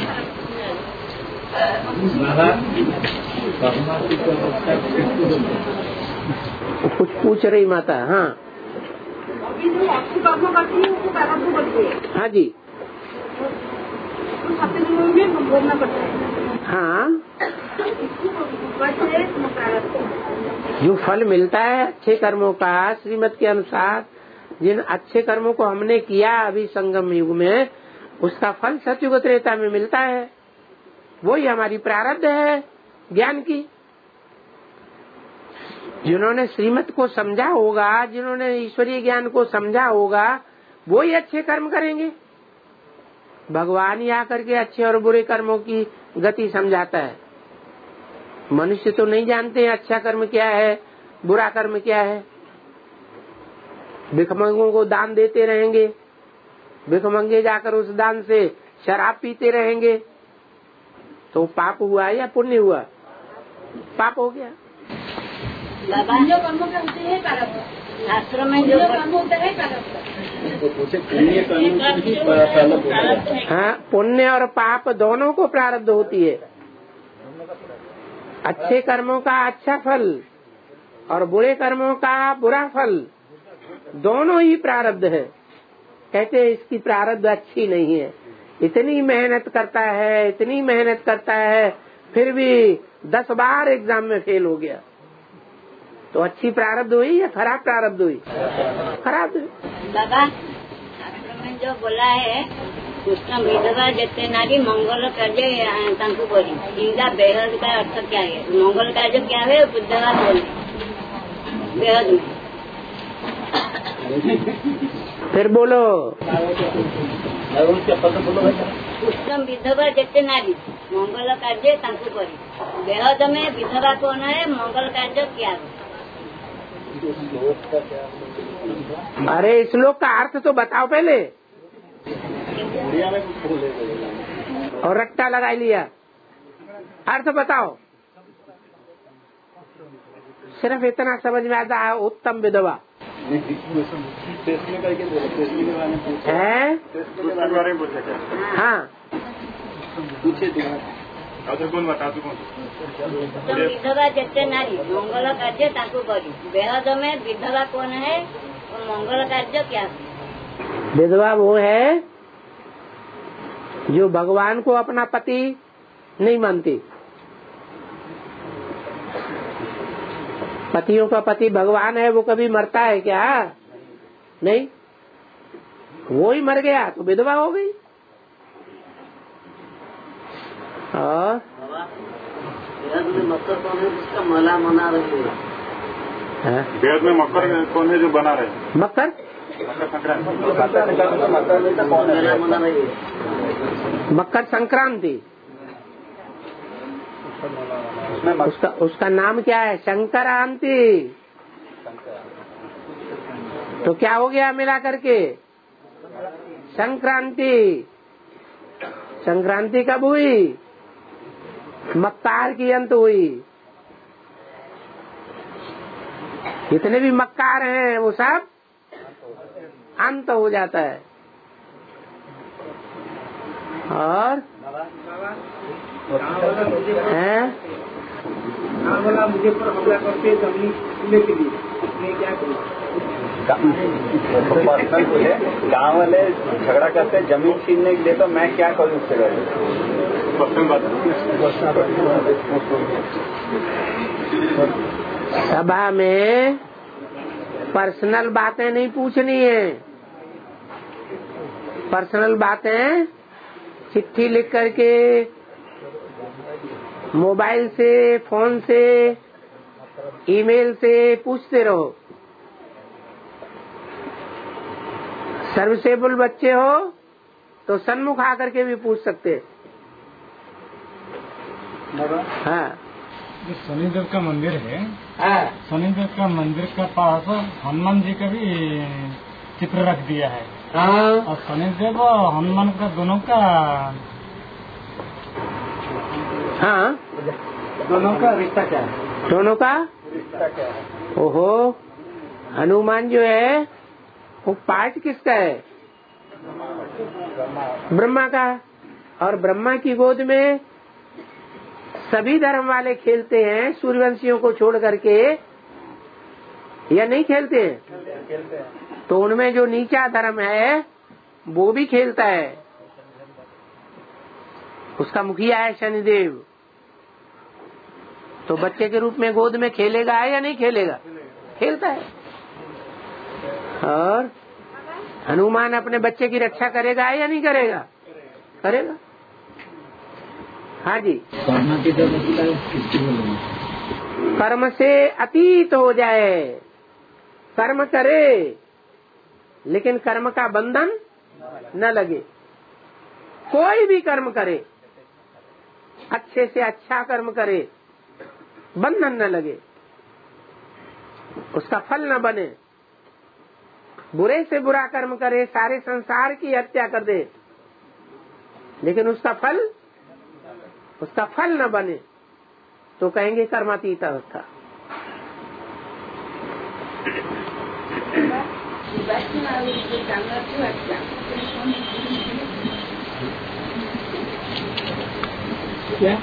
कुछ पूछ रही माता। हाँ, अभी जो अच्छे कर्म करती है उसको प्रारब्ध बोलते हैं। हाँ जी, तो सत्य में भोगना पड़ता है। हाँ, जो फल मिलता है अच्छे कर्मों का श्रीमत के अनुसार, जिन अच्छे कर्मों को हमने किया अभी संगम युग में, उसका फल सतयुग त्रेता में मिलता है। वही हमारी प्रारब्ध है ज्ञान की। जिन्होंने श्रीमत को समझा होगा, जिन्होंने ईश्वरीय ज्ञान को समझा होगा, वो ही अच्छे कर्म करेंगे। भगवान ही आकर के अच्छे और बुरे कर्मों की गति समझाता है। मनुष्य तो नहीं जानते हैं अच्छा कर्म क्या है, बुरा कर्म क्या है। भिखमंगों को दान देते रहेंगे, भिखमंगे जाकर उस दान से शराब पीते रहेंगे, तो पाप हुआ या पुण्य हुआ? पाप हो गया। जो कर्म करते हैं प्रारब्ध, शास्त्र में जो कर्म होता है प्रारब्ध। हाँ, पुण्य और पाप दोनों को प्रारब्ध होती है। अच्छे कर्मों का अच्छा फल और बुरे कर्मों का बुरा फल, दोनों ही प्रारब्ध है। कहते हैं इसकी प्रारब्ध अच्छी नहीं है, इतनी मेहनत करता है, इतनी मेहनत करता है, फिर भी दस बार एग्जाम में फेल हो गया, तो अच्छी प्रारब्ध हुई या खराब प्रारब्ध हुई? खराब। बाबा, शास्त्र में जो बोला है कृष्ण विधवा जैसे नारी मंगल कार्य तांकु बोली, इनका बेहद का अर्थ क्या है? मंगल कार्य क्या है? विधवा बोले बेहद में। फिर बोलो। कृष्ण विधवा जैसे नारी मंगल कार्य तांकु बोली, बेहद में विधवा कौन है? मंगल कार्य क्या है? अरे श्लोक का अर्थ तो बताओ पहले। और रट्टा लगा लिया, अर्थ बताओ। सिर्फ इतना समझ में आता है उत्तम विधवा है। हाँ, कौन बता तू कौन? विधवा जैसे नारी मंगल कार्य ताकू करी, बेहद में विधवा कौन है और मंगल कार्य क्या है? विधवा वो है जो भगवान को अपना पति नहीं मानती। पतियों का पति भगवान है, वो कभी मरता है क्या? नहीं, वो ही मर गया तो विधवा हो गई। और वेद में मकर कौन है जिसका मला मना रही है? वेद में मकर कौन है जो बना रहे? मकर मकर संक्रांति, उसका उसका नाम क्या है? संक्रांति। तो क्या हो गया मिला करके? संक्रांति। संक्रांति कब हुई? मक्कार की अंत हुई। जितने भी मक्कार हैं वो सब अंत हो जाता है। और हैं मुझे पर हमला करते जमीन छीनने के लिए, मैं क्या करूँ? गाँव वाले झगड़ा करते हैं जमीन छीनने के लिए, तो मैं क्या करूँ उससे? सभा में पर्सनल बातें नहीं पूछनी है। पर्सनल बातें चिट्ठी लिख करके, मोबाइल से, फोन से, ईमेल से पूछते रहो। सर्विसेबल बच्चे हो तो सन्मुख आकर के भी पूछ सकते। हाँ, जो शनिदेव का मंदिर है, हाँ, शनिदेव का मंदिर का पास हनुमान जी का भी चित्र रख दिया है। हाँ, और शनिदेव और हनुमान का दोनों का हाँ, दोनों का रिश्ता क्या है? दोनों का रिश्ता क्या है? ओहो, हनुमान जो है वो पार्ट किसका है? ब्रह्मा का। और ब्रह्मा की गोद में सभी धर्म वाले खेलते हैं, सूर्यवंशियों को छोड़ करके, या नहीं खेलते हैं? तो उनमें जो नीचा धर्म है वो भी खेलता है। उसका मुखिया है शनिदेव। तो बच्चे के रूप में गोद में खेलेगा या नहीं खेलेगा? खेलता है। और हनुमान अपने बच्चे की रक्षा करेगा या नहीं करेगा? करेगा। हाँ जी। कर्म से अतीत हो जाए, कर्म करे लेकिन कर्म का बंधन न लगे। कोई भी कर्म करे, अच्छे से अच्छा कर्म करे, बंधन न लगे, उसका फल न बने, बुरे से बुरा कर्म करे, सारे संसार की हत्या कर दे, लेकिन उसका फल उसका फल न बने, तो कहेंगे कर्मातीत अवस्था। क्या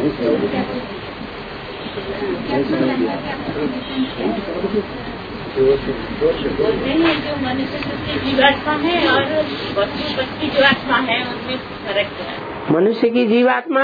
बोलते हैं जो मनुष्य की जीवात्मा है और पशु पक्षी जो आत्मा है उनमें फर्क क्या है? मनुष्य की जीवात्मा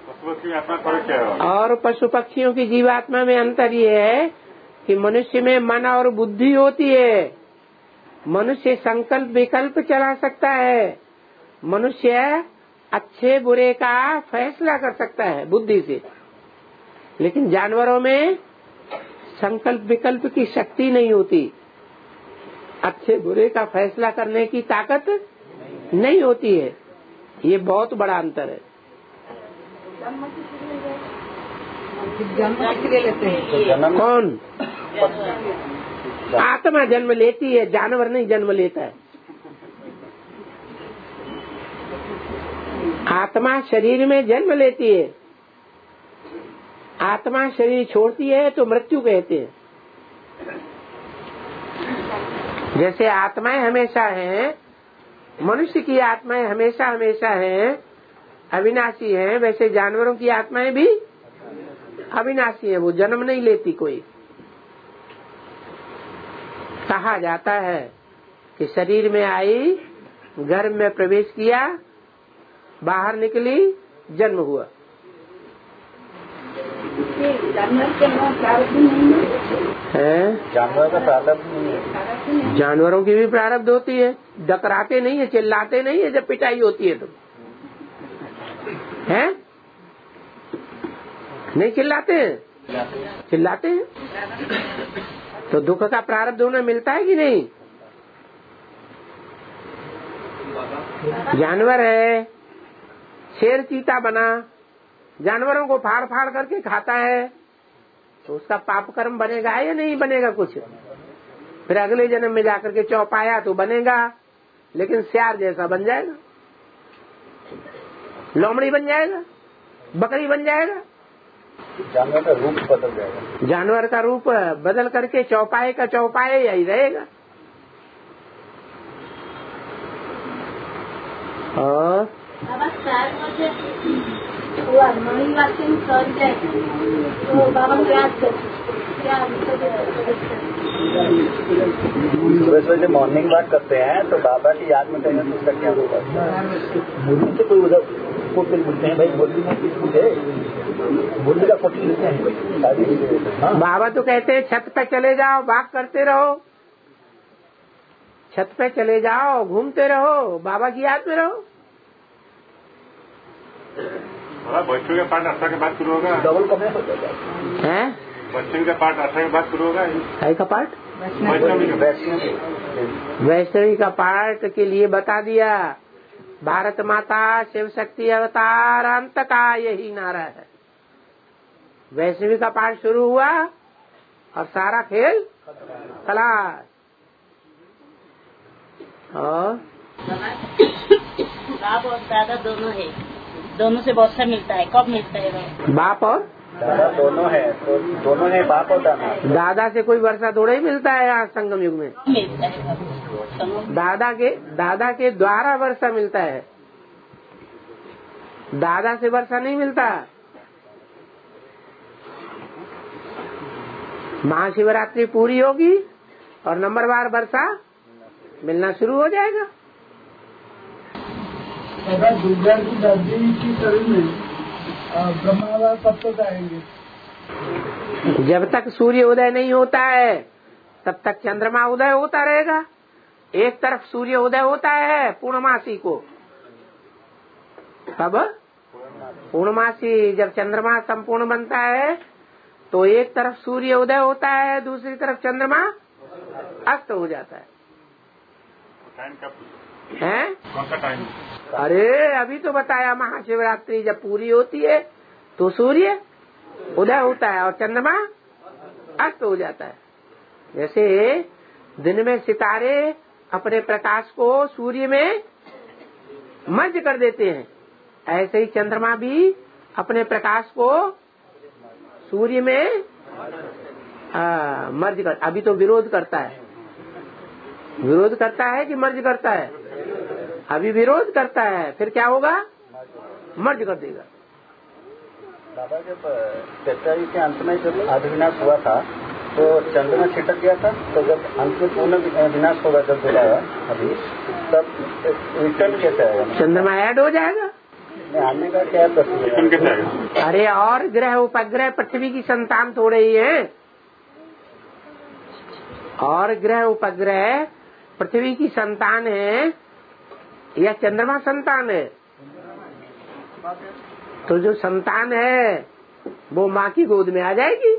और पशु पक्षियों की जीवात्मा में अंतर ये है कि मनुष्य में मन और बुद्धि होती है। मनुष्य संकल्प विकल्प चला सकता है, मनुष्य अच्छे बुरे का फैसला कर सकता है बुद्धि से, लेकिन जानवरों में संकल्प विकल्प की शक्ति नहीं होती, अच्छे बुरे का फैसला करने की ताकत नहीं होती है। ये बहुत बड़ा अंतर है। जन्म किसलिए लेते हैं? कौन? आत्मा जन्म लेती है, जानवर नहीं जन्म लेता है। आत्मा शरीर में जन्म लेती है, आत्मा शरीर छोड़ती है तो मृत्यु कहते हैं। जैसे आत्माएं हमेशा हैं, मनुष्य की आत्माएं हमेशा हमेशा हैं, अविनाशी हैं, वैसे जानवरों की आत्माएं भी अविनाशी हैं, वो जन्म नहीं लेती कोई। कहा जाता है कि शरीर में आई, गर्भ में प्रवेश किया, बाहर निकली, जन्म हुआ। जानवर के प्रारब्ध नहीं है? जानवर का प्रारब्ध नहीं है। जानवरों की भी प्रारब्ध होती है, डकराते नहीं है, चिल्लाते नहीं है जब पिटाई होती है तो, है? नहीं चिल्लाते हैं? चिल्लाते हैं। तो दुख का प्रारब्ध उन्हें मिलता है कि नहीं? जानवर है, शेर चीता बना, जानवरों को फाड़ फाड़ करके खाता है, तो उसका पाप कर्म बनेगा या नहीं बनेगा कुछ? फिर अगले जन्म में जाकर के चौपाया तो बनेगा, लेकिन सियार जैसा बन जाएगा, लोमड़ी बन जाएगा, बकरी बन जाएगा, जानवर का रूप बदल जाएगा। जानवर का रूप बदल करके चौपाए का चौपाए यही रहेगा। और बाबा चार बजे हुआ मॉर्निंग वॉकिंग कर जाए तो बाबा को याद कर क्या सुबह सुबह जब मॉर्निंग वॉक करते हैं तो बाबा की याद में करेंगे तो उसका क्या होगा? मुरली से कोई उधर कोटिल बोलते हैं भाई, मुरली में किस कुछ है, मुरली का कोटिल लेते हैं। हाँ? बाबा तो कहते हैं छत पे चले जाओ, वॉक करते रहो, छत पे चले जाओ, घूमते रहो, बाबा की याद में रहो। बच्चों का पाठ आस्था के बाद शुरू होगा, डबल कमेंट हो जाएगा। है बच्चों का पाठ आस्था के बाद शुरू होगा। है का पाठ वैष्णवी का पाठ के लिए बता दिया। भारत माता शिव शक्ति अवतार अंत का यही नारा है। वैष्णवी का पाठ शुरू हुआ और सारा खेल खलास। और बाप और दादा दोनों है, दोनों से बहुत सा मिलता है। कब मिलता है? बाप और दादा दोनों है, तो दोनों है बाप और दादा। दादा से कोई वर्षा थोड़ा ही मिलता है यहाँ संगम युग में। मिलता है दादा के दादा के द्वारा वर्षा मिलता है, दादा से वर्षा नहीं मिलता। महाशिवरात्रि पूरी होगी और नंबरवार वर्षा मिलना शुरू हो जाएगा। अगर दुर्गा की दादी की शरीर में ब्रह्मावास कब तक आएंगे? जब तक सूर्य उदय नहीं होता है तब तक चंद्रमा उदय होता रहेगा। एक तरफ सूर्य उदय होता है पूर्णमासी को, कब? पूर्णमासी जब चंद्रमा संपूर्ण बनता है तो एक तरफ सूर्य उदय होता है, दूसरी तरफ चंद्रमा अस्त हो जाता है। हैं? कौन सा टाइम? अरे अभी तो बताया, महाशिवरात्रि जब पूरी होती है तो सूर्य उदय होता है और चंद्रमा अस्त हो जाता है। जैसे दिन में सितारे अपने प्रकाश को सूर्य में मर्ज कर देते हैं, ऐसे ही चंद्रमा भी अपने प्रकाश को सूर्य में आ, मर्ज कर। अभी तो विरोध करता है, विरोध करता है कि मर्ज करता है? अभी विरोध करता है, फिर क्या होगा? मर्ज कर देगा। बाबा जब चर्चा के अंत में जब आदि विनाश हुआ था तो चंद्रमा छिटक गया था, तो जब अंत में पूर्ण विनाश होगा जब बुलाया अभी, तब रिटर्न कैसे आएगा? चंद्रमा ऐड हो जाएगा। आने का क्या प्रश्न? अरे और ग्रह उपग्रह पृथ्वी की संतान थोड़े ही है, और ग्रह उपग्रह पृथ्वी की संतान है या चंद्रमा संतान है? तो जो संतान है वो माँ की गोद में आ जाएगी।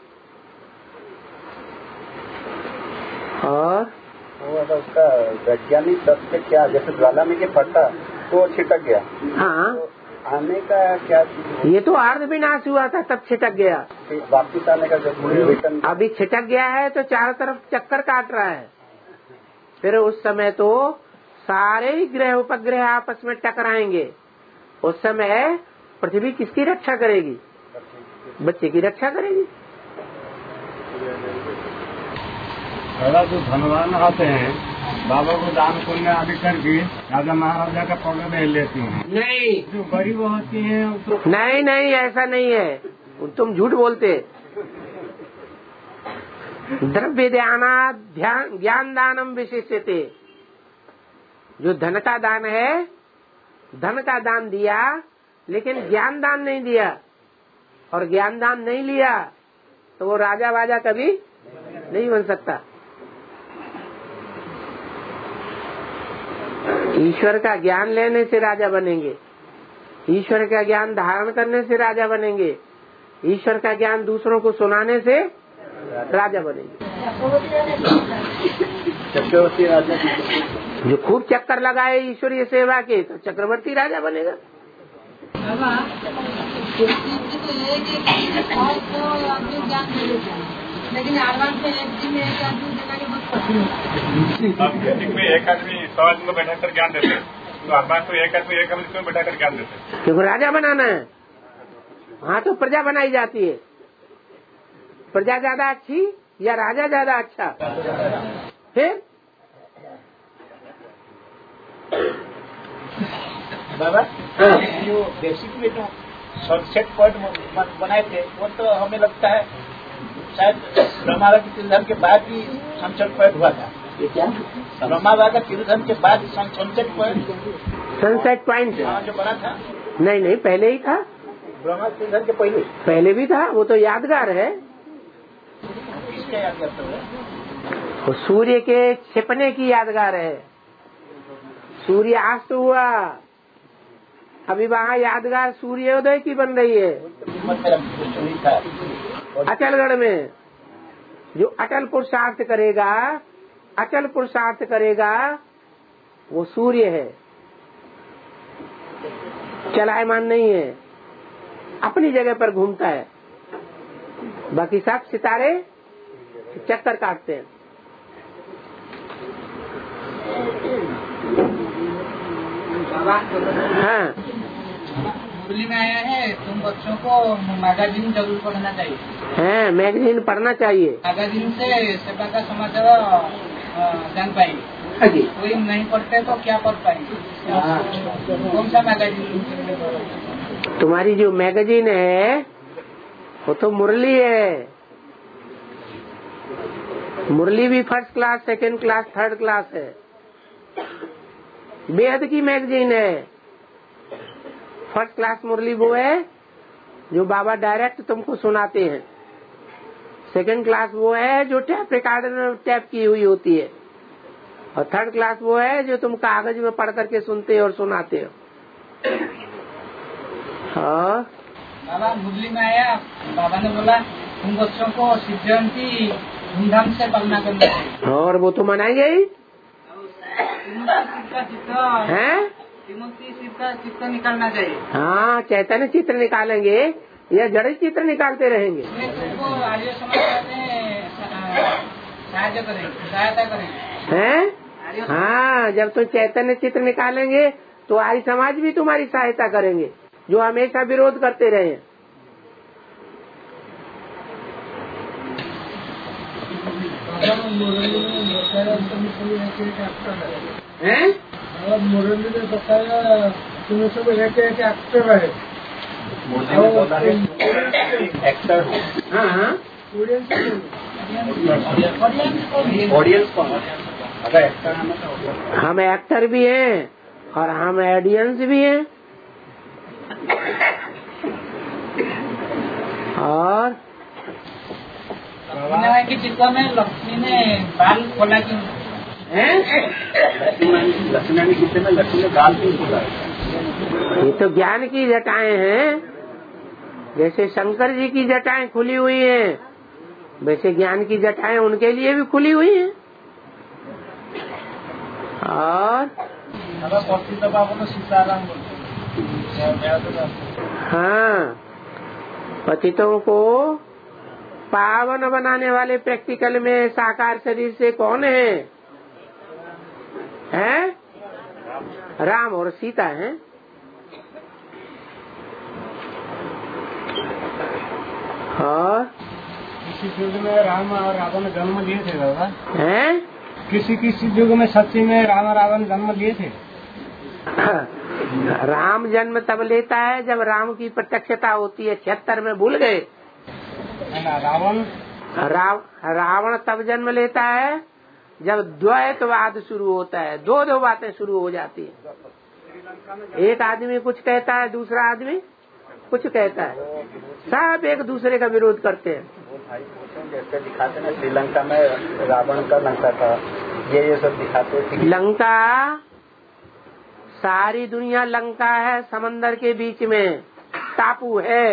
और वो अगर उसका वैज्ञानिक तथ्य क्या, जैसे ज्वालामुखी फटा तो छिटक गया, हाँ तो आने का क्या? ये तो अर्ध विनाश हुआ था तब छिटक गया, वापिस आने का जब रिटर्न अभी छिटक गया है तो चारों तरफ चक्कर काट रहा है। फिर उस समय तो सारे ही ग्रह उपग्रह आपस में टकराएंगे। उस समय पृथ्वी किसकी रक्षा करेगी? बच्चे की रक्षा करेगी। दादा जो धनवान आते हैं बाबा को दान पुण्य आदि करके राजा महाराजा का पग ले लेती हैं। नहीं, जो गरीब होती हैं तो नहीं नहीं ऐसा नहीं है, तुम झूठ बोलते। द्रव्य दाना ध्यान ज्ञान दानम विशेषते। जो धन का दान है, धन का दान दिया लेकिन ज्ञान दान नहीं दिया, और ज्ञान दान नहीं लिया तो वो राजा वाजा कभी नहीं बन सकता। ईश्वर का ज्ञान लेने से राजा बनेंगे, ईश्वर का ज्ञान धारण करने से राजा बनेंगे, ईश्वर का ज्ञान दूसरों को सुनाने से राजा बनेंगे। चक्रवर्ती राजा जो खूब चक्कर लगाए ईश्वरीय सेवा के तो चक्रवर्ती राजा बनेगा। लेकिन आराम से एक दिन में एक आदमी देना बहुत कठिन है। में एक आदमी सौ आदमी को बैठा कर ज्ञान देते हैं, तो आत्मा को एक आदमी एक आदमी को बैठा कर ज्ञान देते हैं। क्योंकि राजा बनाना है, वहाँ तो प्रजा बनाई जाती है। प्रजा ज्यादा अच्छी या राजा ज्यादा अच्छा? फिर बाबा जो बेसिक में जो सनसेट पॉइंट बनाए थे वो तो हमें लगता है शायद ब्रह्मावा के तीर्थन के बाद ही सनसेट पॉइंट हुआ था। क्या ब्रह्मावा का तीर्थन के बाद सनसेट पॉइंट सनसेट पॉइंट जो बना था? नहीं नहीं, पहले ही था। ब्रह्मा तीर्थन के पहले पहले भी था, वो तो यादगार है। किसका याद करते हुए? वो सूर्य के छिपने की यादगार है। सूर्य अस्त हुआ, अभी वहाँ यादगार सूर्योदय की बन रही है अचलगढ़ में। जो अटल पुरुषार्थ करेगा, अचल पुरुषार्थ करेगा वो सूर्य है, चलायमान नहीं है, अपनी जगह पर घूमता है। बाकी सब सितारे चक्कर काटते हैं। हाँ, मुरली में आया है तुम बच्चों को मैगजीन जरूर पढ़ना चाहिए। है, मैगजीन पढ़ना चाहिए। मैगजीन से सेवा का समाचार जान पाएंगे। कोई नहीं पढ़ते तो क्या पढ़ पाएंगे? कौन सा मैगजीन? तुम्हारी जो मैगजीन है वो तो मुरली है। मुरली भी first class, second class, third class है। बेहद की मैगजीन है। फर्स्ट क्लास मुरली वो है जो बाबा डायरेक्ट तुमको सुनाते हैं। सेकंड क्लास वो है जो टैप रिकॉर्डर में टैप की हुई होती है, और थर्ड क्लास वो है जो तुम कागज में पढ़ करके सुनते हो और सुनाते हो। हाँ बाबा मुरली में आया, बाबा ने बोला तुम बच्चों को शिव जयंती धूमधाम से पालना करना चाहिए। और वो तो मनाएंगे ही हैं। त्रिमूर्ति शिव का चित्र निकालना चाहिए। हाँ, चैतन्य चित्र निकालेंगे या जड़ चित्र निकालते रहेंगे? तुमको आर्य समाज में सहायता करेंगे, सहायता करेंगे हैं? हाँ, जब तुम चैतन्य चित्र निकालेंगे तो आर्य समाज भी तुम्हारी सहायता करेंगे, जो हमेशा विरोध करते रहे हैं। मुरली ने बताया तुम्हें सब रहते हैं कि एक्टर है, एक्टर। हाँ हाँ, ऑडियंस कौन? अगर एक्टर हम एक्टर भी हैं और हम ऑडियंस भी हैं। और की चित्ता में लक्ष्मी ने बाल खोला क्यों? लक्ष्मी कितने में लक्ष्मी ने बाल क्यों खोला? ये तो ज्ञान की जटाएं हैं। जैसे शंकर जी की जटाएं खुली हुई हैं, वैसे ज्ञान की जटाएं उनके लिए भी खुली हुई हैं। और हाँ, पतितों को पावन बनाने वाले प्रैक्टिकल में साकार शरीर से कौन है? हैं? राम और सीता हैं। और किसी युग में राम और रावण जन्म लिए थे दादा? हैं? किसी किसी युग में सच्ची में राम और रावण जन्म लिए थे? राम जन्म तब लेता है जब राम की प्रत्यक्षता होती है। छिहत्तर में भूल गए? रावण राव, रावण तब जन्म लेता है जब द्वैतवाद शुरू होता है, दो दो बातें शुरू हो जाती है। एक आदमी कुछ कहता है, दूसरा आदमी कुछ कहता है, सब एक दूसरे का विरोध करते हैं। जैसे दिखाते ना श्रीलंका में रावण का लंका था, ये ये सब दिखाते। लंका, सारी दुनिया लंका है, समंदर के बीच में टापू है,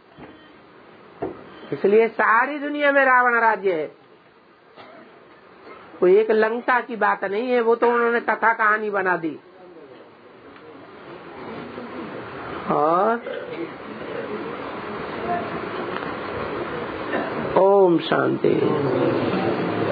इसलिए सारी दुनिया में रावण राज्य है। कोई एक लंका की बात नहीं है, वो तो उन्होंने कथा कहानी बना दी। और ओम शांति।